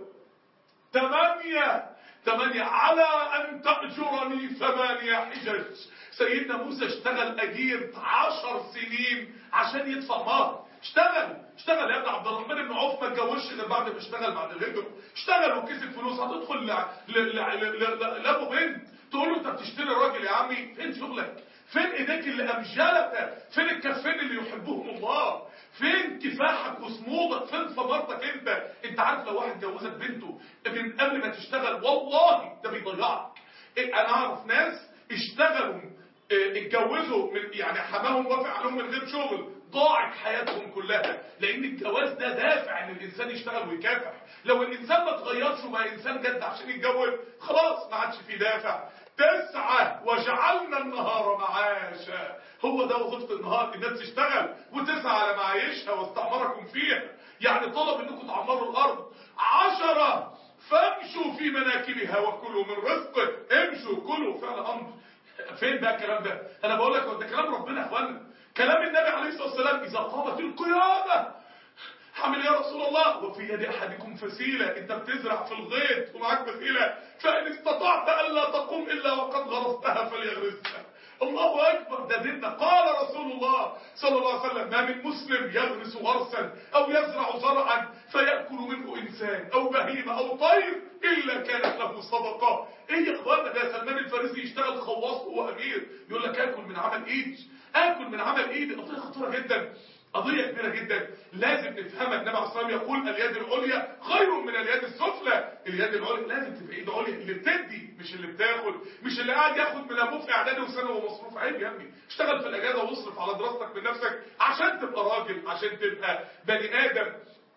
D: ثمانيه ثمانيه على ان تاجرني ثمانيه حجج. سيدنا موسى اشتغل اجير عشر سنين عشان يدفع مهر، اشتغل اشتغل يا ابن عبد الرحمن بن عوف ما اتجوزش غير بعد ما اشتغل بعد الهجره، اشتغل وكسب فلوس. هتدخل لابو بنت تقول له انت بتشتري راجل يا عمي، فين شغلك؟ فين ايديك اللي امجلت؟ فين الكفين اللي يحبهم الله؟ فين كفاحك وصمودك؟ فين ثمرتك انت؟ انت عارف لو واحد جوزك بنته من قبل ما تشتغل والله ده بيضيعك. انا اعرف ناس اشتغلوا اتجوزوا من يعني حماهم وافق عليهم من غير شغل، ضاعت حياتهم كلها، لان الجواز ده دافع ان الانسان يشتغل ويكافح. لو الانسان ما اتغيرش وبقى انسان جد عشان يتجوز خلاص ما عادش فيه دافع. تسعة وجعلنا النهار معاشا، هو ده وظيفة النهار، الناس تشتغل وتسعى على معايشها واستعمركم فيها، يعني طلب انكم تعمروا الارض. عشرة فامشوا في مناكبها وكلوا من رزقه، امشوا كلوا فعل امر. فين بقى الكلام ده؟ انا بقول لك ده كلام ربنا يا اخوانا، كلام النبي عليه الصلاه والسلام. اذا قامت القيامه حامل يا رسول الله وفي يد احدكم فسيله، انت بتزرع في الغيط ومعاك فسيله، فان استطعت الا تقوم الا وقد غرستها فليغرسها. الله اكبر، ده ديننا. قال رسول الله صلى الله عليه وسلم ما من مسلم يغرس غرسا او يزرع زرعا فيأكل منه انسان او بهيمه او طير الا كانت له صدقه. ايه يا اخوانا ده؟ سلمان الفارسي يشتغل خواص وهو امير، يقول لك اكل من عمل ايدي، اكل من عمل ايدي. قضيه خطيره جدا، قضيه كبيره جدا لازم نفهمها. النبي عليه الصلاه والسلام يقول اليد العليا خير من اليد السفلى. اليد العليا لازم تبقى ايد عليا، اللي بتدي مش اللي بتاخد، مش اللي قاعد ياخد من ابوه في اعدادي وثانوي ومصروف. عيب يا ابني، اشتغل في الاجازه واصرف على دراستك من نفسك عشان تبقى راجل، عشان تبقى بني ادم.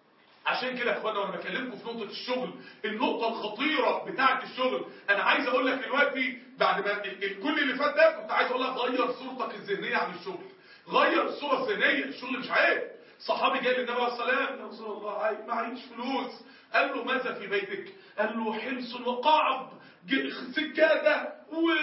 D: عشان كده يا اخوانا وانا بكلمكم في نقطه الشغل، النقطه الخطيره بتاعه الشغل، انا عايز اقول لك دلوقتي بعد ما كل اللي فات ده كنت عايز اقول لك غير صورتك الذهنيه عن الشغل، غير الصوره الذهنيه. الشغل مش عيب. صحابي جاي للنبي عليه الصلاه والسلام يا رسول الله عايز معيش فلوس، قال له ماذا في بيتك؟ قال له حمص وقعب، سجاده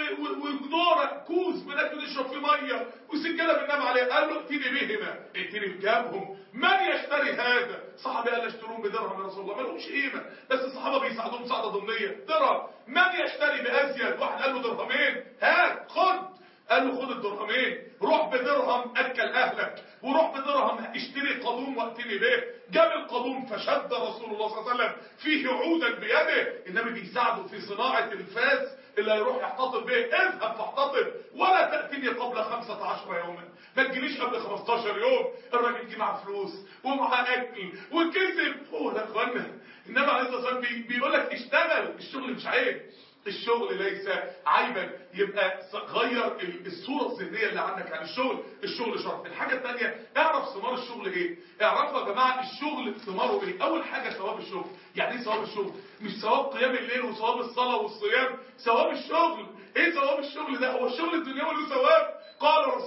D: ودوره كوز بناكل نشرب فيه ميه وسجاده بننام عليها. قال له ائتني بهما، ائتني بجابهم. من يشتري هذا؟ صحابي قال اشتروهم بدرهم يا رسول الله، ما لهمش قيمه بس الصحابه بيساعدوهم مساعده ضمنيه. درهم. من يشتري بازيد؟ واحد قال له درهمين، هات خد. قال له خد الدرهمين، روح بدرهم اكل اهلك، وروح بدرهم اشتري قضوم واتني به. جاب القضوم فشد رسول الله صلى الله عليه وسلم فيه عودا بيده. النبي بيساعده في صناعه الفاس اللي هيروح يحتطب به. اذهب فاحتطب ولا تاتني قبل خمسة عشر يوما، ما تجينيش قبل خمستاشر يوم. الراجل جه معاه فلوس ومعاه اكل وكسب. هو ده اخوانا النبي عليه الصلاه والسلام بيقول لك اشتغل، الشغل مش عيب، الشغل ليس عيبا. يبقى غير الصورة الذهنية اللي عندك عن الشغل. الشغل شرف. الحاجة الثانية اعرف ثمار الشغل ايه. اعرفوا يا جماعة الشغل ثماره ايه. اول حاجة ثواب الشغل. يعني ايه ثواب الشغل؟ مش ثواب قيام الليل وثواب الصلاة والصيام، ثواب الشغل. ايه ثواب الشغل ده؟ هو الشغل الدنيوي له ثواب؟ قال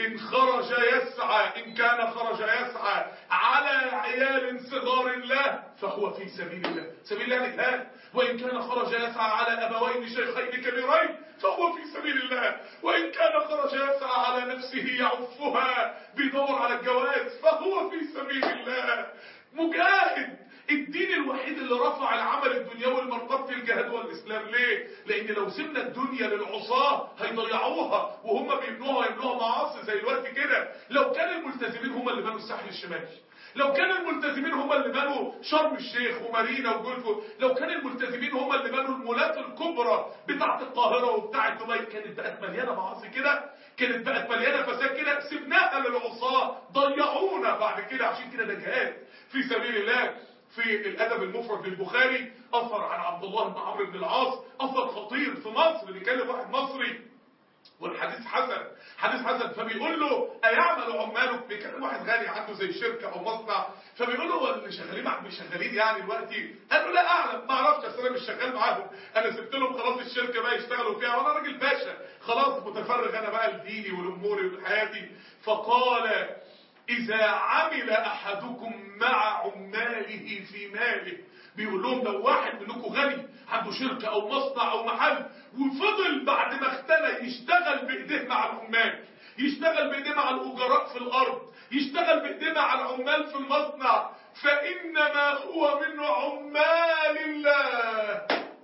D: إن خرج يسعى إن كان خرج يسعى على عيال صغار له فهو في سبيل الله، سبيل الله الجهاد. وإن كان خرج يسعى على أبوين شيخين كبيرين فهو في سبيل الله. وإن كان خرج يسعى على نفسه يعفها بيدور على الجواز فهو في سبيل الله. مجاهد. الدين الوحيد اللي رفع العمل الدنيوي لمرتبة الجهاد والإسلام. ليه؟ لأن لو سيبنا الدنيا للعصاة هيضيعوها وهم بيبنوها ويبنوها معاصي زي الوقت كده. لو كان الملتزمين هم اللي بنوا الساحل الشمالي، لو كان الملتزمين هم اللي بنوا شرم الشيخ ومارينا وجولف، لو كان الملتزمين هم اللي بنوا المولات الكبرى بتاعت القاهرة وبتاعت دبي، كانت بقت مليانة معاصي كده، كانت بقت مليانة فساد كده. سيبناها للعصاة ضيعونا بعد كده. عشان كده ده جهاد في سبيل الله. في الأدب المفرد للبخاري أثر عن عبد الله بن عمرو بن العاص، أثر خطير في مصر، بيكلم واحد مصري والحديث حسن، حديث حسن. فبيقول له أيعمل عمالك؟ بيكلم واحد غني عنده زي شركة أو مصنع، فبيقول له هو اللي شغالين معاك مش شغالين يعني دلوقتي؟ قال له لا أعلم، ما أعرفش، أصل أنا مش شغال معاهم، أنا سبت لهم خلاص الشركة بقى يشتغلوا فيها وأنا راجل باشا خلاص متفرغ أنا بقى لديني ولأموري ولحياتي. فقال إذا عمل أحدكم مع عماله في ماله، بيقول لهم لو واحد منكم غني عنده شركة أو مصنع أو محل وفضل بعد ما اختلى يشتغل بإيديه مع العمال، يشتغل بإيديه مع الأجراء في الأرض، يشتغل بإيديه مع العمال في المصنع، فإنما هو من عمال الله.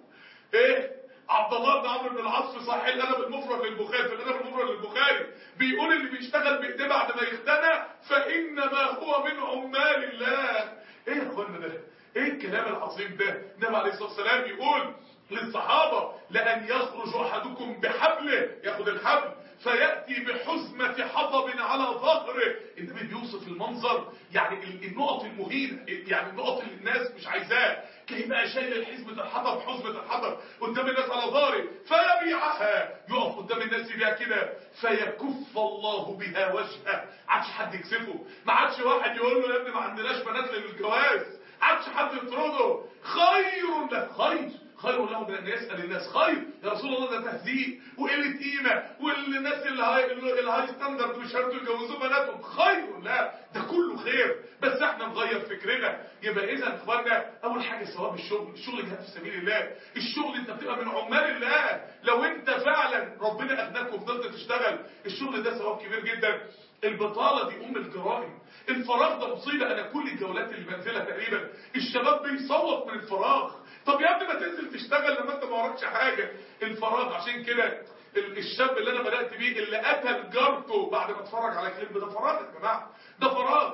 D: إيه؟ عبد الله بن عمرو بن العاص في صحيح الأدب المفرد للبخاري، في الأدب المفرد للبخاري بيقول اللي بيشتغل بإيديه بعد ما يختنى فإنما هو من عمال الله. إيه يا أخوانا ده؟ إيه الكلام العظيم ده؟ النبي عليه الصلاة والسلام يقول للصحابة لأن يخرج أحدكم بحبله، ياخد الحبل فيأتي بحزمة حطب على ظهره. النبي بيوصف المنظر، يعني النقط المهينة، يعني النقط اللي الناس مش عايزاه، كي بقى شايل حزمة الحطب، حزمة الحطب قدام الناس على ظهره، فيبيعها، يقف قدام الناس بيها كده، فيكف الله بها وجهه. عادش حد يكسفه، ما عادش واحد يقول له يا ابني ما عندناش بنات للجواز، عادش حد يطرده. خير له، خير خير له من ان يسال الناس. خير يا رسول الله ده تهزيء وقله قيمه، والناس اللي هاي الهاي ستاندرد مش هيرضوا يجوزوا بناتهم. خير لا، ده كله خير، بس احنا نغير فكرنا. يبقى اذا يا اخوانا اول حاجه ثواب الشغل، الشغل جهاد في سبيل الله، الشغل انت بتبقى من عمال الله. لو انت فعلا ربنا اغناك وفضلت تشتغل، الشغل ده ثواب كبير جدا. البطاله دي ام الجرائم، الفراغ ده مصيبه. انا كل الجولات اللي بنزلها تقريبا الشباب بيصوت من الفراغ. طب يا ابني ما تنزل تشتغل لما انت ما وراكش حاجه. الفراغ. عشان كده الشاب اللي انا بدات بيه اللي قتل جارته بعد ما اتفرج على كليب، ده فراغ يا جماعه، ده فراغ.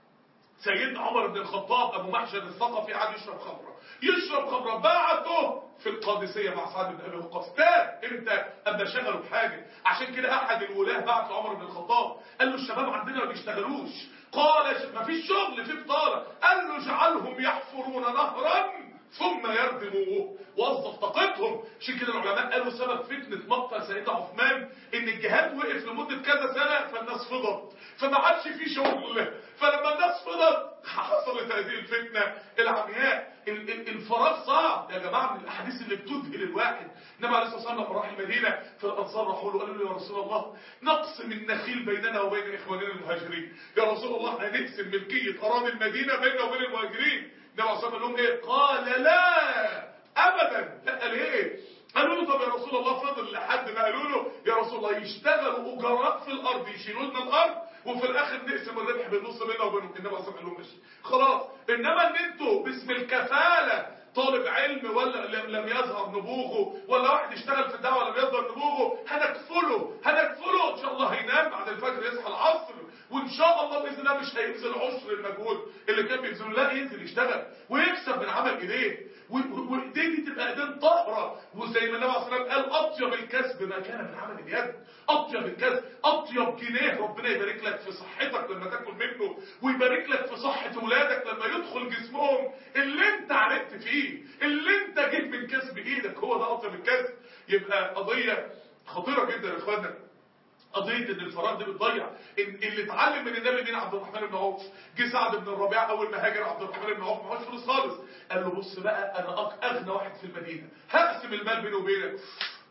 D: سيدنا عمر بن الخطاب ابو محشد الثقفي قعد يشرب خمره، يشرب خمره، بعته في القادسيه مع سعد بن ابي وقاص. تاب امتى؟ اما شغله بحاجه. عشان كده احد الولاه بعت لعمر بن الخطاب قال له الشباب عندنا ما بيشتغلوش. قال ما فيش شغل، في بطاله. قال له اجعلهم يحفرون نهرا ثم يردموه، وظف طاقتهم. عشان كده العلماء قالوا سبب فتنه مقتل سيدنا عثمان ان الجهاد وقف لمده كذا سنه، فالناس فضت، فما عادش في شغل. فلما الناس فضت حصلت هذه الفتنه العمياء. الفراغ صعب يا جماعه، من الاحاديث اللي بتذهل الواحد. النبي عليه الصلاه والسلام لما راح المدينه فالانصار راحوا له قالوا له يا رسول الله نقسم النخيل بيننا وبين اخواننا المهاجرين. يا رسول الله احنا نقسم ملكيه اراضي المدينه بيننا وبين المهاجرين. النبي عليه الصلاه والسلام قال لهم ايه؟ قال لا ابدا. لا ليه؟ قالوا له طب يا رسول الله فضل لحد ما قالوا له يا رسول الله يشتغلوا اجراء في الارض يشيلوا لنا الارض وفي الاخر نقسم الربح بالنص بيننا وبينهم. النبي عليه الصلاه والسلام قال لهم ماشي خلاص. انما ان انتوا باسم الكفاله طالب علم ولا لم يظهر نبوغه، ولا واحد يشتغل في الدعوه لم يظهر نبوغه، هنكفله هنكفله ان شاء الله. هينام بعد الفجر يصحى العصر وان شاء الله باذن الله مش هيبذل عشر المجهود اللي كان بيبذله، لا ينزل يشتغل ويكسب من عمل ايديه، وايديه دي تبقى ايدين طاهره. وزي ما النبي عليه الصلاه والسلام قال اطيب الكسب ما كان من عمل اليد. اطيب الكسب، اطيب جنيه ربنا يبارك لك في صحتك لما تاكل منه، ويبارك لك في صحه اولادك لما يدخل جسمهم اللي انت عرفت فيه، اللي انت جيت من كسب ايدك، هو ده اطيب الكسب. يبقى قضيه خطيره جدا يا اخوانا، قضيه ان الفراغ دي بتضيع. إن اللي اتعلم من النبي مين؟ عبد الرحمن بن عوف. جه سعد بن الربيع اول ما هاجر عبد الرحمن بن عوف معهوش فلوس خالص، قال له بص بقى انا اغنى واحد في المدينه، هقسم المال بيني وبينك.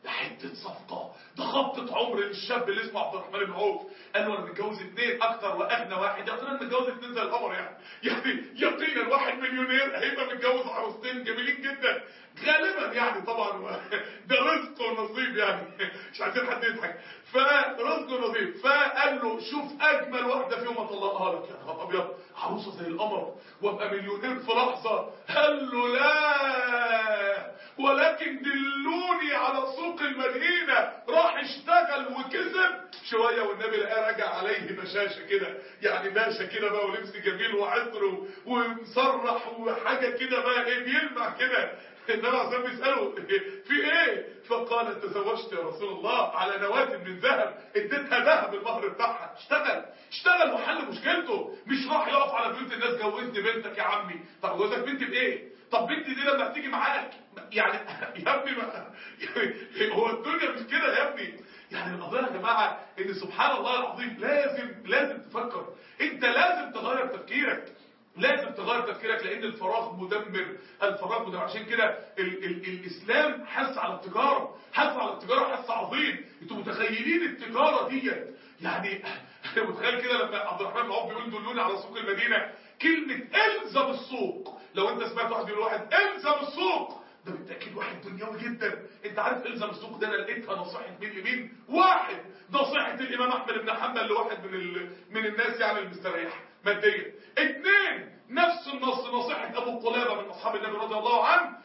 D: ده حته صفقه، ده خبطه عمر للشاب اللي اسمه عبد الرحمن بن عوف. قال له انا متجوز اثنين اكتر واغنى واحد، يا ترى انا متجوز اثنين زي القمر يعني يعني يقينا واحد مليونير هيبقى متجوز عروستين جميلين جدا غالبا يعني طبعا ده رزق ونصيب يعني مش عايزين حد يضحك، فرزق ونصيب. فقال له شوف اجمل واحده فيهم اطلقها لك. يا نهار ابيض، عروسه زي القمر وابقى مليونير في لحظه؟ قال له لا، ولكن دلوني على سوق المدينه. راح اشتغل وكسب شويه والنبي لقاه راجع عليه بشاشه كده، يعني باشا كده بقى ولبس جميل وعطر ومسرح وحاجه كده بقى ايه بيلمع كده. النبي عليه الصلاه والسلام بيساله في ايه؟ فقال تزوجت يا رسول الله على نواة من ذهب، اديتها ذهب المهر بتاعها. اشتغل اشتغل وحل مشكلته، مش راح يقف على بيوت الناس جوزني بنتك يا عمي. طب جوزك بنتي بايه؟ طب بنتي دي لما هتيجي معاك يعني يا ابني ما يعني هو الدنيا مش كده يا ابني. يعني القضيه يا جماعه ان سبحان الله العظيم لازم لازم تفكر، انت لازم تغير تفكيرك، لازم تغير تفكيرك، لان الفراغ مدمر، الفراغ مدمر. عشان كده ال ال الاسلام حث على التجاره، حث على التجاره حث عظيم. انتوا متخيلين التجاره ديت يعني انا متخيل كده لما عبد الرحمن بن عوف بيقول دلوني على سوق المدينه، كلمه الزم السوق. لو انت سمعت واحد بيقول واحد الزم السوق، ده بالتاكيد واحد دنيوي جدا. انت عارف الزم السوق ده انا لقيتها نصيحه مين لمين؟ واحد نصيحه الامام احمد بن حنبل لواحد من ال... من الناس يعني المستريح ماديا. اثنين نفس النص نصيحه ابو قلابه من اصحاب النبي رضي الله عنه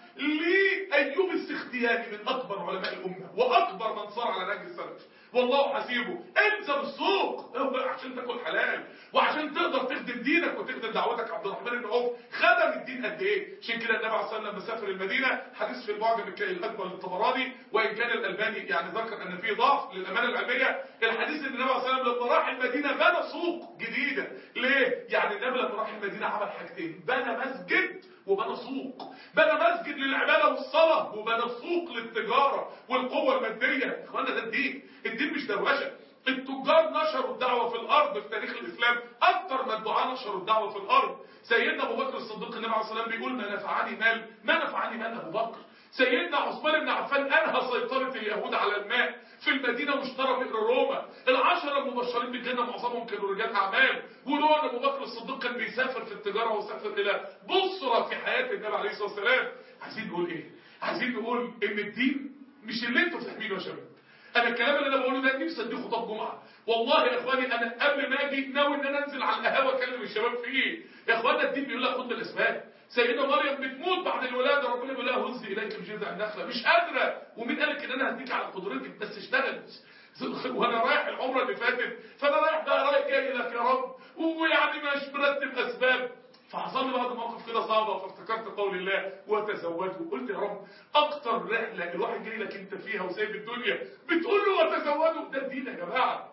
D: لايوب السختياني من اكبر علماء الامه واكبر من صار على نهج السلف، والله حسيبه. الزم السوق عشان تاكل حلال وعشان تقدر تخدم دينك وتخدم دعوتك. عبد الرحمن بن عوف خدم الدين قد ايه؟ عشان كده النبي عليه الصلاه والسلام لما سافر المدينه، حديث في المعجم الاكبر للطبراني وان كان الالباني يعني ذكر ان فيه ضعف للامانه العلميه، الحديث ان النبي عليه الصلاه والسلام لما راح المدينه بنى سوق جديده. ليه؟ يعني النبي لما راح المدينه عمل حاجتين، بنى مسجد وبنى سوق. بنى مسجد للعباده والصلاه وبنى سوق للتجاره والقوه الماديه. يا اخوانا ده الدين، الدين مش دروشه. التجار نشروا الدعوه في الارض في تاريخ الاسلام اكتر ما الدعاة نشروا الدعوه في الارض. سيدنا ابو بكر الصديق النبي عليه الصلاه والسلام بيقول ما نفعني مال ما نفعني مال ابو بكر. سيدنا عثمان بن عفان انهى سيطره اليهود على الماء في المدينه واشترى بئر روما. العشره المبشرين بالجنه معظمهم كانوا رجال اعمال، ولولا ابو بكر الصديق كان بيسافر في التجاره وسافر الى بصره في حياه النبي عليه الصلاه والسلام. عايزين نقول ايه؟ عايزين نقول ان الدين مش اللي انتوا فاهمينه يا شباب. انا الكلام اللي انا بقوله ده نفسي اديه خطاب جمعه، والله يا اخواني انا قبل ما اجي ناوي ان انا انزل على القهوه اكلم الشباب فيه. يا اخوانا الدين بيقول لك خد بالاسباب. سيدنا مريم بتموت بعد الولاده، ربنا بيقول لها هزي اليك بجذع النخله، مش قادره، ومين قالك ان انا هديك على قدرتك بس اشتغل. وانا رايح العمره اللي فاتت فانا رايح بقى رايح جاي لك يا رب ويعني مش مرتب اسباب، فحصل لي بعض المواقف كده صعبه فافتكرت قول الله وتزودوا. قلت يا رب اكتر رحله الواحد جاي لك انت فيها وسايب الدنيا بتقول له وتزودوا، ده الدين يا جماعه.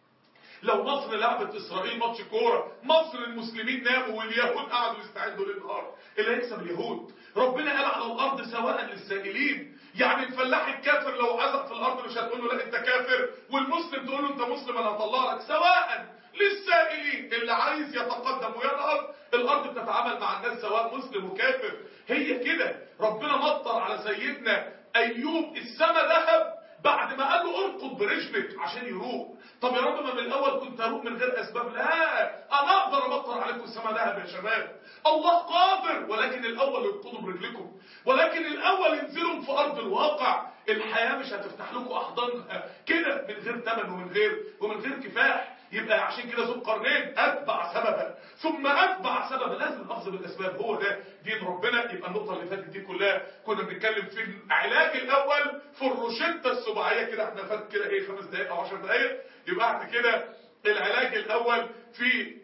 D: لو مصر لعبت اسرائيل ماتش كوره، مصر المسلمين ناموا واليهود قعدوا يستعدوا للنهار، اللي هيكسب اليهود. ربنا قال على الارض سواء للسائلين، يعني الفلاح الكافر لو عزق في الارض مش هتقول له لا انت كافر، والمسلم تقول له انت مسلم انا هطلع لك. سواء للسائلين، اللي عايز يتقدم وينهض الارض بتتعامل مع الناس سواء مسلم وكافر. هي كده ربنا مطر على سيدنا ايوب السما ذهب بعد ما قال له ارقد برجلك عشان يروق. طب يا رب ما من الاول كنت اروق من غير اسباب؟ لا، انا اقدر امطر عليكم السما ذهب يا شباب، الله قادر، ولكن الاول ارقدوا برجلكم، ولكن الاول انزلوا في ارض الواقع. الحياه مش هتفتح لكم احضانها كده من غير ثمن ومن غير ومن غير كفاح. يبقى عشان كده ذو القرنين اتبع سببا ثم اتبع سببا، لازم الاخذ بالاسباب، هو ده دين ربنا. يبقى النقطه اللي فاتت دي كلها كنا بنتكلم في العلاج الاول في الروشته السباعيه كده، احنا فات كده ايه خمس دقائق او عشر دقائق، يبقى احنا كده العلاج الاول في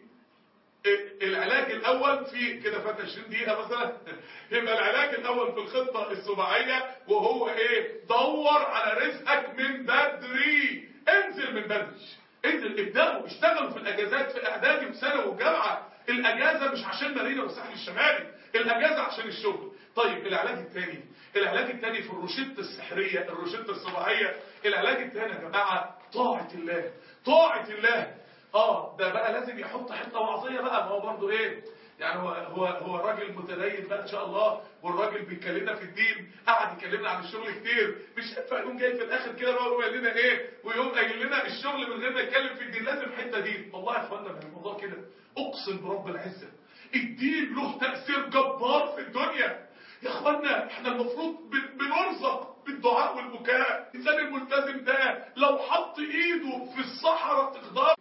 D: العلاج الاول في كده فات عشرين دقيقه مثلا. يبقى العلاج الاول في الخطه السباعيه وهو ايه؟ دور على رزقك من بدري، انزل من بدري، انزل ابدأوا اشتغلوا في الاجازات في اعدادي وثانوي وجامعه. الاجازه مش عشان مارينا والساحل الشمالي، الاجازه عشان الشغل. طيب العلاج الثاني، العلاج الثاني في الروشته السحريه الروشته الصباعيه، العلاج الثاني يا جماعه طاعه الله. طاعه الله اه ده بقى لازم يحط حته وعظيه بقى، ما هو برضه ايه يعني هو هو هو راجل متدين بقى ان شاء الله، والراجل بيكلمنا في الدين، قعد يكلمنا عن الشغل كتير، مش هينفع يقوم جاي في الاخر كده بقى ويقول لنا ايه، ويقوم قايل لنا الشغل من غير ما يتكلم في الدين، لازم حته دين. والله يا اخوانا من الموضوع كده اقسم برب العزه الدين له تاثير جبار في الدنيا. يا اخوانا احنا المفروض بنرزق بالدعاء والبكاء. الانسان الملتزم ده لو حط ايده في الصحراء تخضر،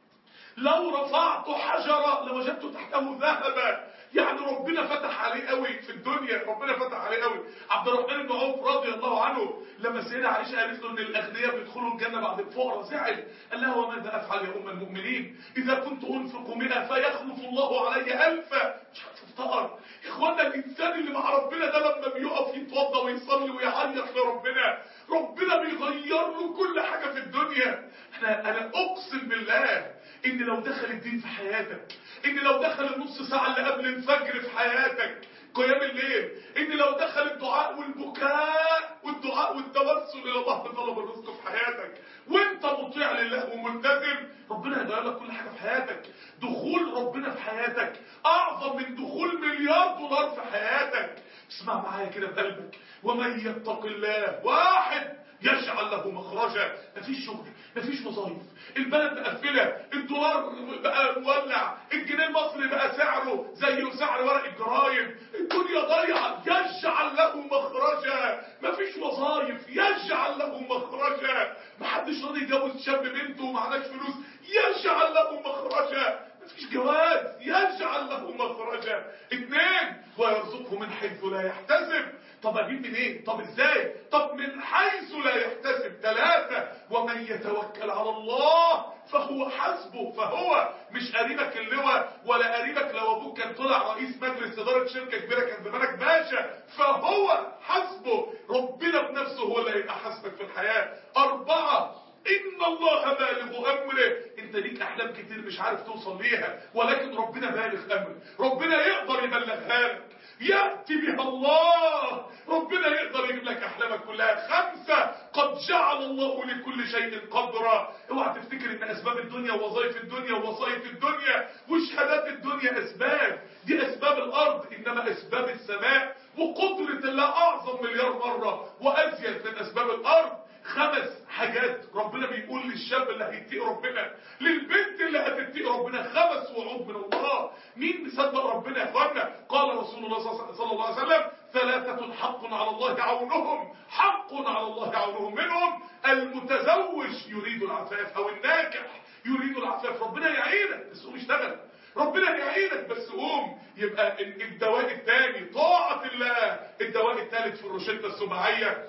D: لو رفعت حجرة لوجدت تحته ذهبا. يعني ربنا فتح عليه قوي في الدنيا، ربنا فتح عليه قوي. عبد الرحمن بن عوف رضي الله عنه لما السيدة عائشة قالت له ان الاغنياء بيدخلوا الجنة بعد الفقراء زعل، قال لها وماذا افعل يا ام المؤمنين اذا كنت انفق مئة فيخلف الله علي الفا. مش هتفتقر يا اخوانا. الانسان اللي مع ربنا ده لما بيقف يتوضى ويصلي ويعيط لربنا، ربنا بيغير له كل حاجة في الدنيا. انا انا اقسم بالله ان لو دخل الدين في حياتك، ان لو دخل النص ساعة اللي قبل الفجر في حياتك، قيام الليل، ان لو دخل الدعاء والبكاء والدعاء والتوسل الى الله بطلب الرزق في حياتك، وانت مطيع لله وملتزم، ربنا هيغير لك كل حاجة في حياتك. دخول ربنا في حياتك اعظم من دخول مليار دولار في حياتك. اسمع معايا كده بقلبك، ومن يتق الله واحد يجعل له مخرجا. مفيش شغل، مفيش وظايف، البلد مقفله، الدولار بقى مولع، الجنيه المصري بقى سعره زي سعر ورق الجرايد، الدنيا ضايعه. يجعل له مخرجا. مفيش وظايف، يجعل له مخرجا. محدش راضي يجوز شاب بنته ومعناش فلوس، يجعل له مخرجا. مفيش جواز، يجعل له مخرجا. اتنين ويرزقه من حيث لا يحتسب. طب اجيب منين؟ طب ازاي؟ طب من حيث لا يحتسب. ثلاثة ومن يتوكل على الله فهو حسبه. فهو مش قريبك اللواء، ولا قريبك لو ابوك كان طلع رئيس مجلس اداره شركه كبيره كان زمانك باشا. فهو حسبه. ربنا بنفسه هو اللي هيبقى حسبك في الحياه. أربعة إن الله بالغ أمره. أنت ليك أحلام كتير مش عارف توصل ليها، ولكن ربنا بالغ أمره، ربنا يقدر يبلغها لك، يأتي بها الله. ربنا يقدر يجيب لك أحلامك كلها. خمسة قد جعل الله لكل شيء قدرا. اوعى تفتكر ان أسباب الدنيا ووظائف الدنيا ووظائف الدنيا وشهادات الدنيا أسباب، دي أسباب الأرض، إنما أسباب السماء وقدرة الله أعظم مليار مرة وأزيد من أسباب الأرض. خمس حاجات ربنا بيقول للشاب اللي هيتقي ربنا، للبنت اللي هتتقي ربنا، خمس وعود من الله. مين مصدق ربنا يا اخوانا؟ قال رسول الله صلى الله عليه وسلم ثلاثة حق على الله عونهم، حق على الله عونهم، منهم المتزوج يريد العفاف او الناكح يريد العفاف. ربنا يعينك بس قوم اشتغل، ربنا يعينك بس قوم. يبقى الدواء الثاني طاعة الله. الدواء الثالث في الروشتة السباعية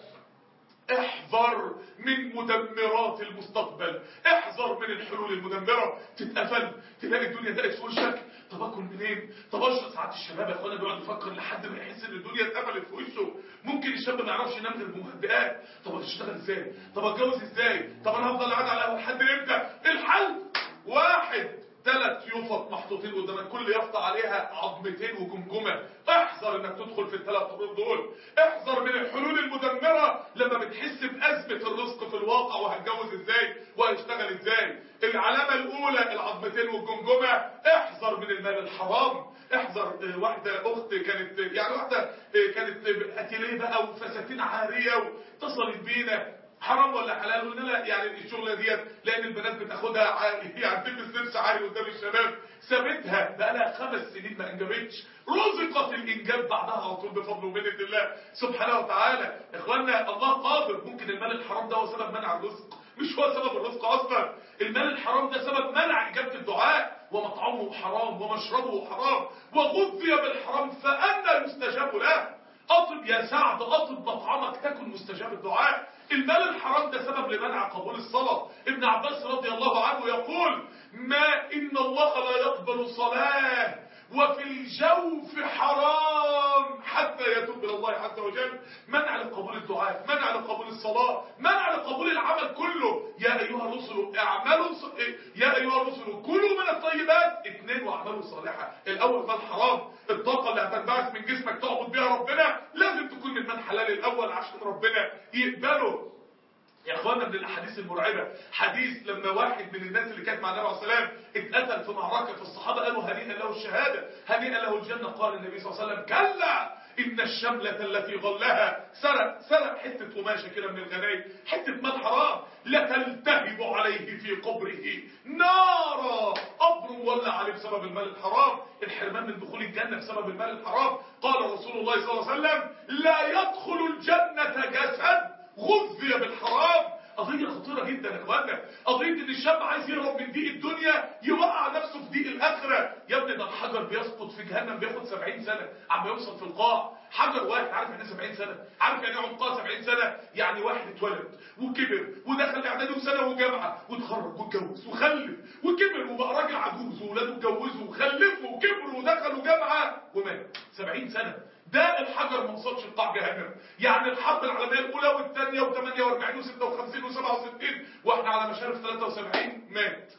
D: احذر من مدمرات المستقبل، احذر من الحلول المدمرة. تتقفل، تلاقي الدنيا دقت في وشك، طب اكل منين؟ طب اشرب. ساعات الشباب يا اخوانا بيقعد يفكر لحد ما يحس ان الدنيا اتقفلت في وشه. ممكن الشاب ما يعرفش ينام غير بمهدئات. طب هتشتغل ازاي؟ طب اتجوز ازاي؟ طب انا هفضل قاعد على القهوه لحد امتى؟ الحل واحد، ثلاث يفط محطوطين قدامك، كل يفطة عليها عظمتين وجمجمة. احذر انك تدخل في الثلاث حروب دول. احذر من الحلول المدمرة لما بتحس بأزمة الرزق في الواقع، وهتجوز ازاي وهيشتغل ازاي. العلامة الاولى العظمتين والجمجمة. احذر من المال الحرام. احذر. واحدة اخت كانت يعني واحدة كانت اتيليه بقى وفساتين عارية واتصلت بينا، حرام ولا حلال؟ قلنا لها يعني الشغله ديت لان البنات بتاخدها عالي، يعني تلبس لبس عالي قدام الشباب. سابتها بقى لها خمس سنين ما انجبتش، رزقت الانجاب بعدها على طول بفضل ومنه الله سبحانه وتعالى. يا اخوانا الله قادر. ممكن المال الحرام ده هو سبب منع الرزق، مش هو سبب الرزق اصلا. المال الحرام ده سبب منع اجابه الدعاء. ومطعمه حرام ومشربه حرام وغذي بالحرام فأنى يستجاب له. أطب يا سعد، أطب مطعمك تكن مستجاب الدعاء. المال الحرام ده سبب لمنع قبول الصلاة. ابن عباس رضي الله عنه يقول ما إن الله لا يقبل صلاة وفي الجوف حرام حتى يتوب إلى الله عز وجل. منع لقبول الدعاء، منع لقبول الصلاة، منع لقبول العمل كله. يا أيها الرسل اعملوا يا أيها الرسل كلوا من الطيبات. اثنين واعملوا صالحا. الأول مال حرام، الطاقة اللي هتنبعث من جسمك تعبد بها ربنا لازم تكون من مال حلال الأول عشان ربنا يقبله. يا اخوانا من الاحاديث المرعبه حديث لما واحد من الناس اللي كانت مع النبي عليه الصلاه والسلام اتقتل في معركه، فالصحابه قالوا هنيئا له الشهاده، هنيئا له الجنه. قال النبي صلى الله عليه وسلم كلا ان الشمله التي غلها سرق سرق حته قماشه كده من الغنايم، حته مال حرام، لتلتهب عليه في قبره نارا، قبر مولع عليه بسبب المال الحرام، الحرمان من دخول الجنه بسبب المال الحرام. قال رسول الله صلى الله عليه وسلم لا يدخل الجنه جسد غذي بالحرام. قضية خطيرة جدا يا اخوانا، قضية ان الشاب عايز يهرب من ضيق الدنيا يوقع نفسه في ضيق الاخرة. يا ابني ده الحجر بيسقط في جهنم بياخد سبعين سنة عم يوصل في القاع، حجر واحد. عارف يعني سبعين سنة؟ عارف يعني عمقها سبعين سنة؟ يعني واحد اتولد وكبر ودخل اعدادي وسنة وجامعة واتخرج واتجوز وخلف وكبر وبقى راجل عجوز واولاده اتجوزوا وخلفوا وكبروا ودخلوا جامعة ومات. سبعين سنة. ده الحجر ما وصلش لقاع جهنم. يعني الحرب العالميه الاولى والثانيه وثمانية وأربعين وستة وخمسين وسبعة وستين واحنا على مشارف ثلاثة وسبعين مات.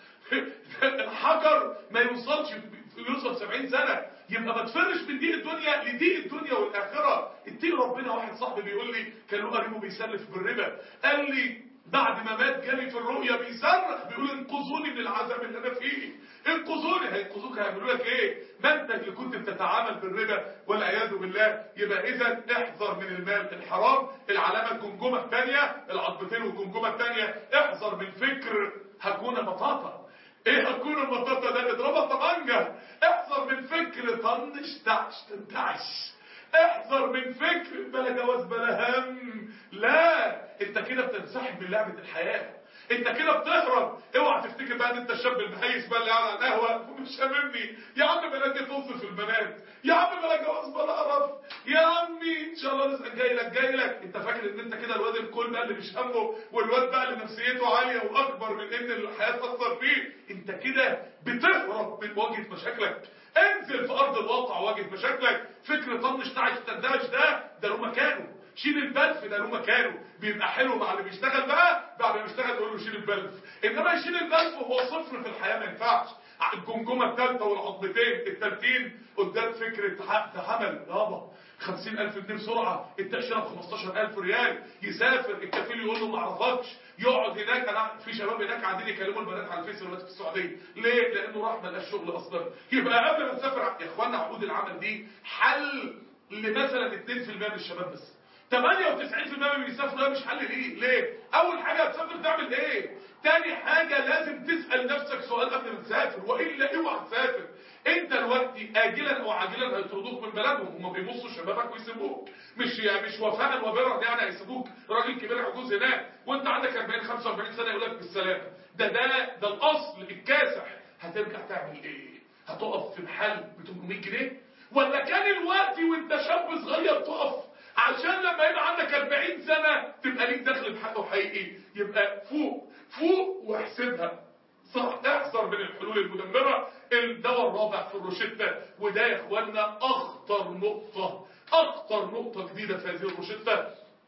D: الحجر ما يوصلش يوصل سبعين سنة. يبقى ما تفرش من ضيق الدنيا لضيق الدنيا والاخره. اتقي ربنا. واحد صاحبي بيقول لي كان له قريبه بيسلف بالربا، قال لي بعد ما مات جالي في الرؤيا بيصرخ بيقول انقذوني من العذاب اللي انا فيه، انقذوني. هينقذوك هيعملوا لك ايه؟ ما انت اللي كنت بتتعامل بالربا والعياذ بالله. يبقى اذا احذر من المال الحرام. العلامه الجمجمه الثانيه، العضبتين والجمجمه الثانيه، احذر من فكر هكون بطاطا. ايه هكون بطاطا ده؟ اضربها طبنجه. احذر من فكر طنش تعش تنتعش. احذر من فكر بلا جواز بلا هم. لا، انت كده بتنسحب من لعبه الحياه، انت كده بتهرب. اوعى تفتكر بقى ان انت الشاب المهيس بقى اللي قاعد على القهوه ومش هاممني. يا عم بنات توصف البنات، يا عم بلا جواز بلا قرف، يا عمي ان شاء الله رزقك جاي لك جاي لك. انت فاكر ان انت كده الواد الكل بقى اللي مش همه، والواد بقى اللي نفسيته عاليه واكبر من ان الحياه تاثر فيه. انت كده بتهرب من مواجهه مشاكلك. انزل في ارض الواقع واجه مشاكلك. فكر طنش تعش تندهش ده ده له مكانه. شيل البلف ده له مكانه. بيبقى حلو مع اللي بيشتغل بقى، بعد ما يشتغل يقول له شيل البلف. انما يشيل البلف وهو صفر في الحياه ما ينفعش. الجمجمه الثالثه والعضبتين التالتين قدام فكره تحمل يابا خمسين ألف جنيه بسرعه، التاشيره ب خمستاشر ألف ريال، يسافر الكفيل يقول له ما اعرفكش، يقعد هناك. انا في شباب هناك قاعدين يكلموا البنات على الفيس دلوقتي في السعوديه. ليه؟ لانه راح ملقاش شغل اصلا. يبقى قبل ما تسافر يا اخوانا عقود العمل دي حل لمثلا اتنين في المية من الشباب بس. ثمانية وتسعين في المية من اللي بيسافروا ده مش حل. ليه؟ ليه؟ اول حاجه هتسافر تعمل ايه؟ تاني حاجه لازم تسال نفسك سؤال قبل ما تسافر، والا اوعى تسافر. انت دلوقتي اجلا او عاجلا هيطردوك من بلدهم. هم بيبصوا شبابك ويسيبوك، مش يعني مش وفاء وبرا يعني هيسيبوك راجل كبير عجوز هناك وانت عندك أربعين خمسة وأربعين سنه يقول لك بالسلامه. ده ده ده الاصل الكاسح. هترجع تعمل ايه؟ هتقف في محل ب ثمنمية جنيه؟ ولا كان الوقت وانت شاب صغير تقف عشان لما يبقى عندك أربعين سنة تبقى ليك دخل بحقه حقيقي؟ يبقى فوق فوق واحسبها صح. احذر من الحلول المدمرة. الدواء الرابع في الروشتة، وده يا اخوانا اخطر نقطة، اخطر نقطة جديدة في هذه الروشتة.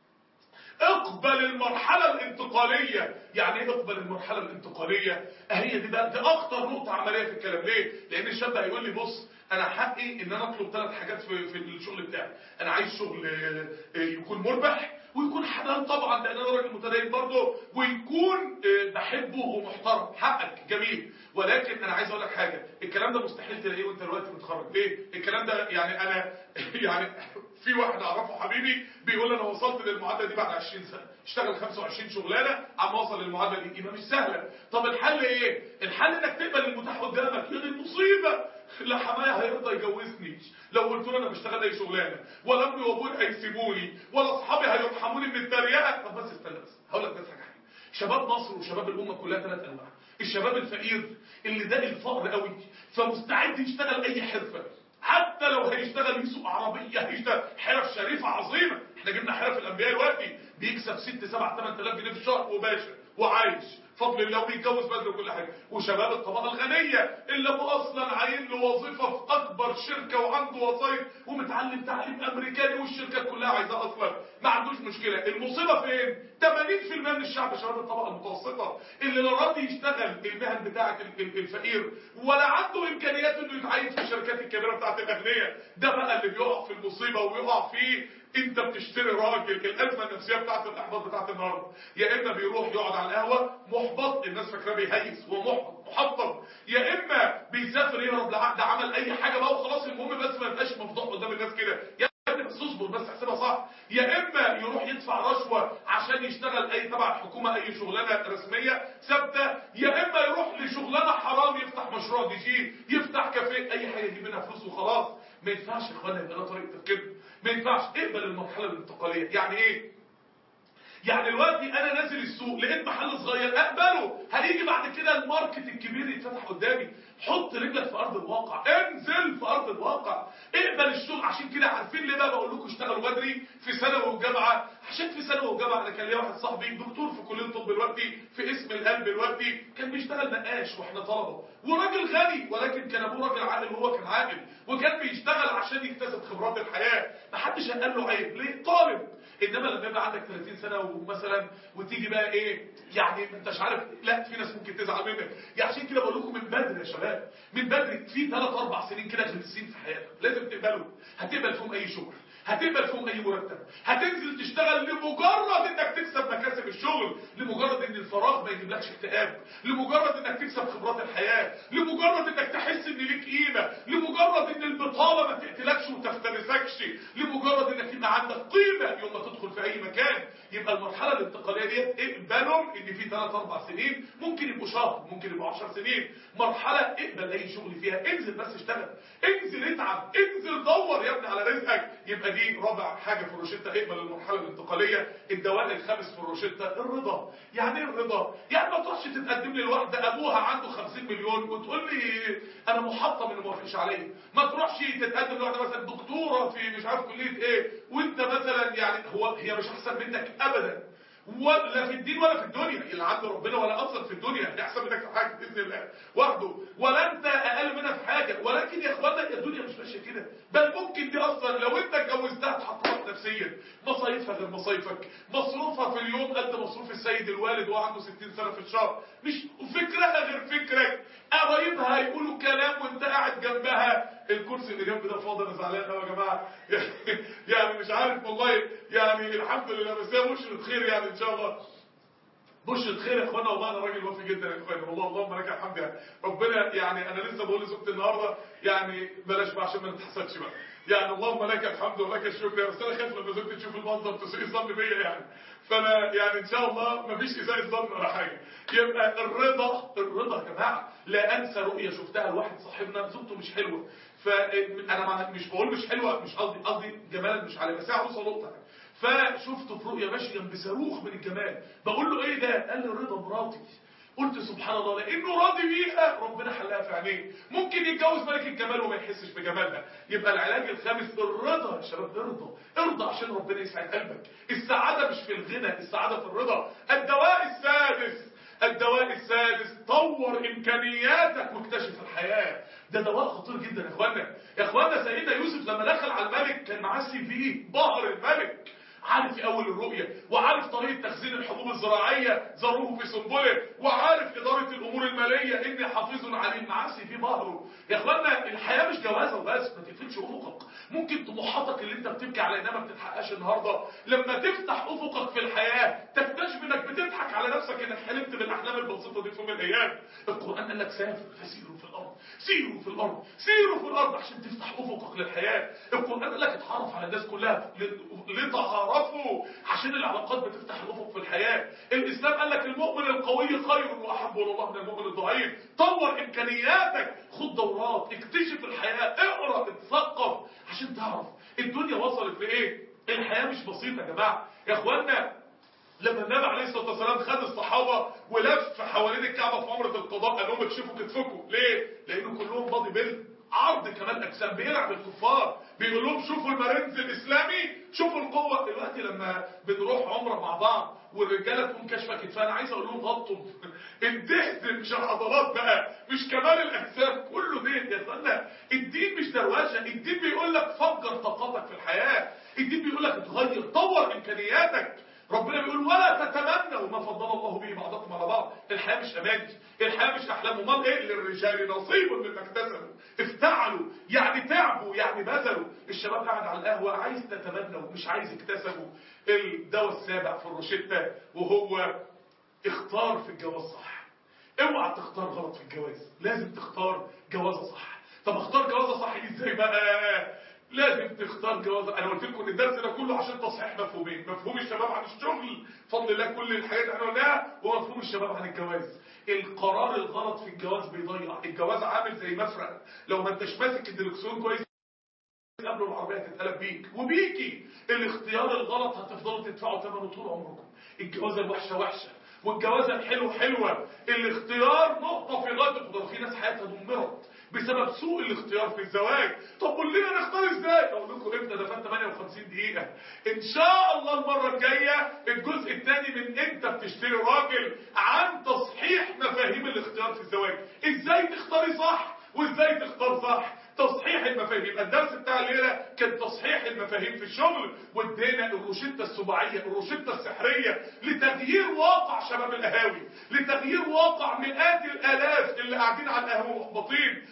D: اقبل المرحلة الانتقالية. يعني ايه اقبل المرحلة الانتقالية؟ هي دي بقى دي اخطر نقطة عملية في الكلام. ليه؟ لان الشاب هيقول لي بص انا حقي ان انا اطلب ثلاث حاجات في, في الشغل بتاعي. انا عايز شغل يكون مربح، ويكون حلال طبعا لان انا راجل متدين برضه، ويكون بحبه ومحترم. حقك جميل، ولكن انا عايز اقول لك حاجه، الكلام ده مستحيل تلاقيه وانت دلوقتي متخرج. ليه؟ الكلام ده يعني انا يعني في واحد اعرفه حبيبي بيقول انا وصلت للمعادله دي بعد عشرين سنه، اشتغل خمسة وعشرين شغلانه عم اوصل للمعادله دي. يبقى مش سهله. طب الحل ايه؟ الحل انك تقبل المتاح قدامك. يا دي المصيبه، لا حماية هيرضى يجوزني لو قلت له انا بشتغل اي شغلانه، ولا امي وابوي هيسيبوني، ولا اصحابي هيرحموني من التريقه. طب بس استنى بس هقول لك بس حاجه. شباب مصر وشباب الامه كلها ثلاث انواع. الشباب الفقير اللي ده الفقر قوي فمستعد يشتغل اي حرفه، حتى لو هيشتغل يسوق عربيه، هيشتغل حرف شريفه عظيمه. احنا جبنا حرف الانبياء دلوقتي بيكسب ستة سبعة ثمانية آلاف جنيه في الشهر وباشا وعايش فضل الله وبيتجوز بدري وكل حاجه. وشباب الطبقه الغنيه اللي ابو اصلا عاين له وظيفه في اكبر شركه وعنده وظايف ومتعلم تعليم امريكاني والشركات كلها عايزاه اصلا، ما عندوش مشكله. المصيبه فين؟ ثمانين في المية من الشعب شباب الطبقه المتوسطه اللي لا راضي يشتغل المهن بتاعه الفقير ولا عنده امكانيات انه يتعين في الشركات الكبيره بتاعه الاغنياء. ده بقى اللي بيقع في المصيبه ويقع فيه انت بتشتري راجل. الازمه النفسيه بتاعت الاحباط بتاعت النهارده، يا اما بيروح يقعد على القهوه محبط، الناس فاكراه بيهيس وهو محبط محطم، يا اما بيسافر يهرب لعقد عمل اي حاجه بقى وخلاص، المهم بس ما يبقاش مفضوح قدام الناس كده، يا ابني بس اصبر بس احسبها صح، يا اما يروح يدفع رشوه عشان يشتغل اي تبع الحكومه اي شغلانه رسميه ثابته، يا اما يروح لشغلانه حرام يفتح مشروع دي جي، يفتح كافيه، اي حاجه يجيب منها فلوس وخلاص. ما ينفعش يا اخوانا يبقى ده طريقه تفكير، ما ينفعش. اقبل المرحله الانتقاليه. يعني ايه؟ يعني دلوقتي انا نازل السوق لقيت محل صغير اقبله، هيجي بعد كده الماركت الكبير يتفتح قدامي. حط رجلك في ارض الواقع، انزل في ارض الواقع، اقبل الشغل. عشان كده عارفين ليه بقى بقول لكم اشتغلوا بدري في ثانوي وجامعه؟ عشان في ثانوي وجامعه انا كان ليا واحد صاحبي دكتور في كليه الطب دلوقتي في اسم القلب دلوقتي، كان بيشتغل نقاش واحنا طلبه، وراجل غني، ولكن كان ابوه راجل عاقل وهو كان عاقل، وكان بيشتغل عشان يكتسب خبرات الحياه. محدش قال له عيب، ليه؟ طالب. انما لما يبقى عندك ثلاثين سنه ومثلا وتيجي بقى ايه يعني ما انتش عارف، لا في ناس ممكن تزعل منك. يعني عشان كده بقول لكم من بدري يا شباب، من بدري في ثلاث اربع سنين كده غلسين في حياتك لازم تقبلوا. هتقبل فيهم اي شغل، هتقبل فيهم اي مرتب، هتنزل تشتغل لمجرد انك تكسب مكاسب الشغل، لمجرد ان الفراغ ما يجيبلكش اكتئاب، لمجرد انك تكسب خبرات الحياه، لمجرد انك تحس ان ليك قيمه، لمجرد ان البطاله ما تقتلكش وتفترسكش، لمجرد انك يبقى عندك قيمه يوم ما تدخل في اي مكان. يبقى المرحله الانتقاليه ديت اقبلهم ان في ثلاث اربع سنين، ممكن يبقوا شهر، ممكن يبقوا عشر سنين. مرحله اقبل اي شغل فيها، انزل بس اشتغل، انزل اتعب، انزل دور يا ابني على رزقك. يبقى دي رابع حاجه في الروشته، اقبل المرحله الانتقاليه. الدواء الخامس في الروشته الرضا. يعني ايه الرضا؟ يعني ما تروحش تتقدم لي لواحده ابوها عنده خمسين مليون وتقول لي انا محطم ان ما وافقش عليه. ما تروحش تتقدم لواحده مثلا دكتوره في مش عارف كليه ايه وانت مثلا يعني هو هي مش احسن منك ابدا، ولا في الدين ولا في الدنيا، اللي عند ربنا ولا اصلا في الدنيا احسن منك في حاجه باذن الله وحده، ولا انت اقل منها في حاجه. ولكن يا اخوانا الدنيا مش ماشيه كده، بل ممكن دي اصلا لو انت اتجوزتها تحطمك نفسيا، مصايفها غير مصايفك، مصروفها في اليوم قد مصروف السيد الوالد وهو عنده ستين سنه في الشهر، مش فكرها غير فكرك، قرايبها هيقولوا كلام وانت قاعد جنبها. الكرسي اللي جنب ده فاضي، انا زعلان قوي يا جماعه يعني مش عارف والله، يعني الحمد لله، بس هي بشرة خير يعني ان شاء الله، بشرة خير يا اخوانا. والله انا راجل وافي جدا يا اخوانا، والله اللهم لك الحمد. يعني ربنا يعني انا لسه بقول لزوجتي النهارده يعني بلاش بقى عشان ما نتحسدش بقى، يعني اللهم لك الحمد ولك الشكر، بس انا خايف لما زوجتي تشوف المنظر تسيء الظن بيا يعني، فانا يعني ان شاء الله ما فيش اساءة ظن ولا حاجه. يبقى الرضا، الرضا يا جماعه. لا انسى رؤيه شفتها لواحد صاحبنا زوجته مش حلوه، فانا مش بقول مش حلوه، مش قصدي قصدي جمالا مش عليه، بس هي عروسه لقطه. فشفته في رؤيه ماشي جنب صاروخ من الجمال، بقول له ايه ده؟ قال لي رضا مراتي. قلت سبحان الله، لانه راضي بيها ربنا حلها في عينيه. ممكن يتجوز ملك الجمال وما يحسش بجمالها. يبقى العلاج الخامس الرضا يا شباب، ارضى ارضى عشان ربنا يسعد قلبك. السعاده مش في الغنى، السعاده في الرضا. الدواء السادس، الدواء السادس طور امكانياتك واكتشف الحياه. ده دواء خطير جدا يا اخوانا. يا اخوانا سيدنا يوسف لما دخل على الملك كان معاه سي في بهر الملك، عارف اول الرؤية، وعارف طريقة تخزين الحبوب الزراعية ذروه في سنبله، وعارف ادارة الامور المالية اني حافظ عليه، معاه سي في بهره. يا اخوانا الحياة مش جوازة وبس، ما تقفلش افقك. ممكن طموحاتك اللي انت بتبكي على انها ما بتتحققش النهارده، لما تفتح افقك في الحياة تكتشف انك بتضحك على نفسك انك حلمت بالاحلام البسيطة دي في يوم من الايام. القرآن قال لك سافر فسيروا في الارض، سيروا في الارض، سيروا في الارض عشان تفتح افقك للحياة. القرآن قال لك اتعرف على الناس كلها لتعرفوا، عشان العلاقات بتفتح الافق في الحياة. الاسلام قال لك المؤمن القوي خير واحب الى الله من المؤمن الضعيف. طور امكانياتك، خد دورات، اكتشف الحياة، اقرا، اتثقف عشان تعرف الدنيا وصلت لايه. الحياة مش بسيطة يا جماعة. يا اخوانا لما النبي عليه الصلاه والسلام خد الصحابه ولف حوالين الكعبه في عمره القضاء قال لهم اكشفوا كتفكم. ليه؟ لانه كلهم بادي بيلد، عرض كمال اجسام، بيلعب الكفار، بيقول لهم شوفوا المرنز الاسلامي، شوفوا القوه. دلوقتي لما بنروح عمره مع بعض والرجاله تقوم كاشفه كتفها، انا عايز اقول لهم غطوا الدهن مش العضلات بقى، مش كمال الاجسام، كله دين يا اخوانا. الدين مش دروشه، الدين بيقول لك فجر طاقتك في الحياه، الدين بيقول لك اتغير، طور امكانياتك. ربنا بيقول ولا تتمنوا ما فضل الله به بعضكم على بعض. الحياة مش اماني، الحياة مش احلام. امال ايه؟ للرجال نصيب مما اكتسبوا. افتعلوا يعني تعبوا يعني بذلوا. الشباب قاعد على القهوة عايز تتمنوا مش عايز يكتسبوا. الدواء السابع في الروشتة وهو اختار في الجواز صح. اوعى تختار غلط في الجواز، لازم تختار جوازة صح. طب اختار جوازة صح ازاي بقى؟ لازم تختار جوازة. انا قلت لكم ان الدرس ده كله عشان تصحيح مفهومين، مفهوم الشباب عن الشغل بفضل الله كل الحاجات اللي احنا قلناها، ومفهوم الشباب عن الجواز. القرار الغلط في الجواز بيضيع. الجواز عامل زي مفرق، لو ما انتش ماسك الدركسيون كويس قبل العربية هتتقلب بيك وبيكي. الاختيار الغلط هتفضلوا تدفعوا ثمنه طول عمركم. الجوازة الوحشة وحشة والجوازة الحلوة حلوة. الاختيار نقطة في غاية الخطورة. في ناس حياتها دمرت بسبب سوء الاختيار في الزواج. طب قول لنا نختار ازاي؟ اقول لكم امتى؟ ده فات ثمانية وخمسين دقيقة. ان شاء الله المرة الجاية الجزء الثاني من انت بتشتري راجل، عن تصحيح مفاهيم الاختيار في الزواج. ازاي تختاري صح وازاي تختار صح. تصحيح المفاهيم. الدرس بتاع الليلة كان تصحيح المفاهيم في الشغل، وادينا الروشتة السباعية، الروشتة السحرية لتغيير واقع شباب القهاوي، لتغيير واقع مئات الالاف اللي قاعدين على القهوة محبطين،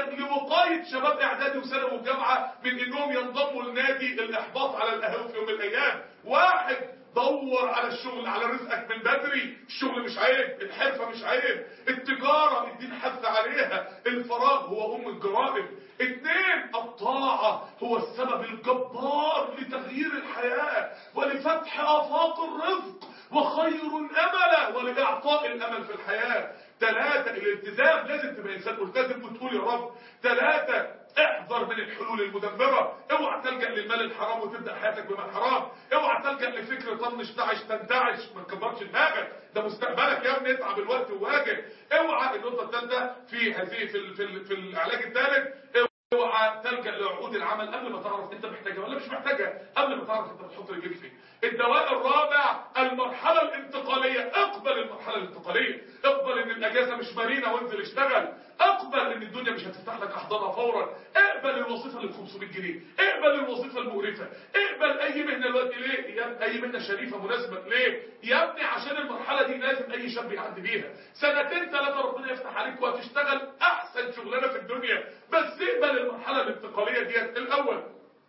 D: لوقاية شباب اعدادي وثانوي وجامعة من انهم ينضموا لنادي الاحباط على القهاوي في يوم من الايام. واحد، دور على الشغل، على رزقك من بدري. الشغل مش عيب، الحرفة مش عيب، التجارة الدين حث عليها، الفراغ هو ام الجرائم. اتنين، الطاعة هو السبب الجبار لتغيير الحياة ولفتح آفاق الرزق وخير الأمل ولإعطاء الأمل في الحياة. ثلاثة، الالتزام. لازم تبقى إنسان ملتزم وتقول يا رب. ثلاثة، احذر من الحلول المدمرة. اوعى تلجأ للمال الحرام وتبدأ حياتك بمال حرام. اوعى تلجأ لفكر طنش تعش تنتعش. ما تكبرش دماغك، ده مستقبلك يا ابني. اتعب الوقت وواجه. اوعى. النقطة الثالثة في هذه في ال في, ال في العلاج الثالث، اوعى تلجأ لعقود العمل قبل ما تعرف انت محتاجها ولا مش محتاجها، قبل ما تعرف انت بتحط رجلك فين. الدواء الرابع، المرحلة الانتقالية. اقبل المرحلة الانتقالية. اقبل ان الاجازة مش مرينة وانزل اشتغل. اقبل ان الدنيا مش هتفتح لك احضانها فورا. اقبل الوظيفة اللي ب خمسمية جنيه. اقبل الوظيفة المقرفة. اقبل اي مهنة دلوقتي. ليه؟ يا اي مهنة شريفة مناسبة. ليه؟ يا ابني عشان المرحلة دي لازم اي شاب يعدي بيها. سنتين ثلاثة ربنا يفتح عليك وهتشتغل احسن شغلانة في الدنيا. بس اقبل المرحلة الانتقالية ديت الاول.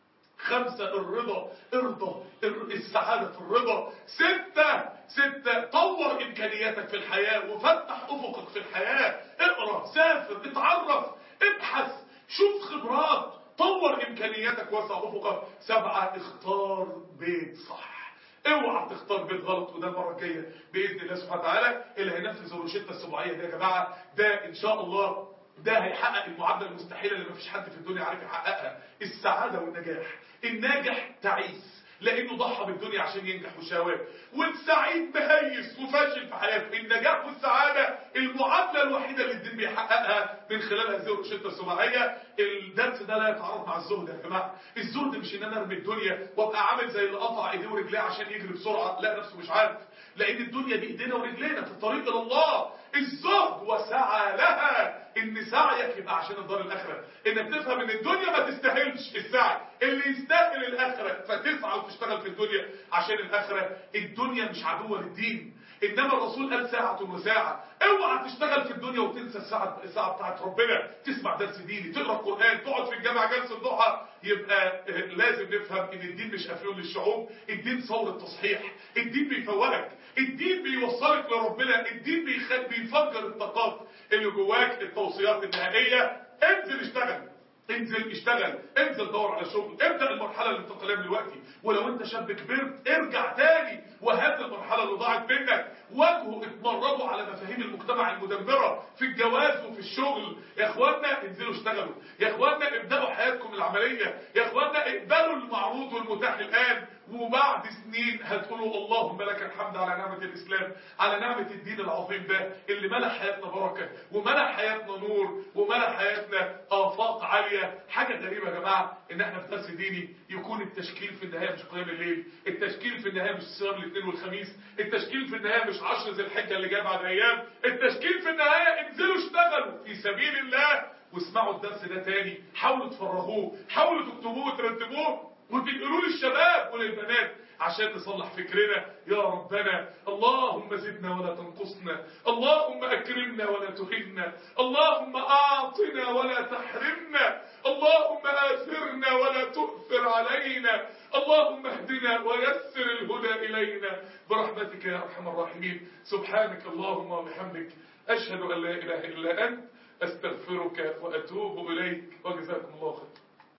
D: خمسة، الرضا. ارضى. السعادة في الرضا. ستة ستة طور امكانياتك في الحياة وفتح افقك في الحياة. اقرأ، سافر، اتعرف، ابحث، شوف خبرات، طور امكانياتك، وسع افقك. سبعة، اختار بيت صح. اوعى تختار بيت غلط. وده المره الجايه باذن الله سبحانه وتعالى اللي هينفذ الروشته السباعيه دي يا جماعه. ده ان شاء الله ده هيحقق المعادله المستحيله اللي مفيش حد في الدنيا عارف يحققها، السعاده والنجاح. الناجح تعيس لانه ضحى بالدنيا عشان ينجح وشهوات، والسعيد مهيس وفاشل في حياته. النجاح والسعاده المعادله الوحيده اللي الدين بيحققها من خلال هذه الروشته السباعيه. الدرس ده لا يتعارض مع الزهد يا جماعه. الزهد مش ان انا ارمي الدنيا وابقى عامل زي اللي قطع ايديه ورجليه عشان يجري بسرعه، لا نفسه مش عارف، لان الدنيا دي ايدينا ورجلينا في الطريق الى الله. الزهد وسعى لها، ان سعيك يبقى عشان الدار الاخره، انك تفهم ان الدنيا ما تستاهلش السعي، اللي يستاهل الاخره فتسعى وتشتغل في الدنيا عشان الاخره. الدنيا مش عدوه للدين، انما الرسول قال ساعه وساعه. اوعى تشتغل في الدنيا وتنسى الساعه الساعه بتاعت ربنا، تسمع درس ديني، تقرا القران، تقعد في الجامعه جلسه ضحى. يبقى لازم نفهم ان الدين مش افيون للشعوب، الدين ثوره تصحيح، الدين بيفوقك، الدين بيوصلك لربنا، الدين بيفجر الطاقات اللي جواك. التوصيات النهائيه، انزل اشتغل، انزل اشتغل، انزل دور على شغل، ابدأ المرحلة الانتقالية دلوقتي. ولو انت شاب كبرت ارجع تاني وهات المرحلة اللي ضاعت منك. واجهوا، اتمردوا على مفاهيم المجتمع المدمرة في الجواز وفي الشغل. يا اخوانا انزلوا اشتغلوا، يا اخوانا ابدأوا حياتكم العملية، يا اخوانا اقبلوا المعروض والمتاح الآن. وبعد سنين هتقولوا اللهم لك الحمد على نعمة الإسلام، على نعمة الدين العظيم ده اللي ملأ حياتنا بركة وملأ حياتنا نور وملأ حياتنا آفاق عالية. حاجة غريبة يا جماعة ان احنا في درس ديني يكون التشكيل في النهاية مش قيام الليل، التشكيل في النهاية مش صيام الاثنين والخميس، التشكيل في النهاية مش عشر ذي الحجة اللي جاي بعد ايام، التشكيل في النهاية انزلوا اشتغلوا في سبيل الله. واسمعوا الدرس ده تاني، حاولوا تفرغوه، حاولوا تكتبوه وترتبوه. وتنقلوا للشباب وللبنات عشان نصلح فكرنا يا ربنا. اللهم زدنا ولا تنقصنا، اللهم أكرمنا ولا تهنا، اللهم أعطنا ولا تحرمنا، اللهم آثرنا ولا تؤثر علينا، اللهم اهدنا ويسر الهدى إلينا برحمتك يا أرحم الراحمين. سبحانك اللهم وبحمدك، أشهد أن لا إله إلا أنت، أستغفرك وأتوب إليك، وجزاكم الله خير.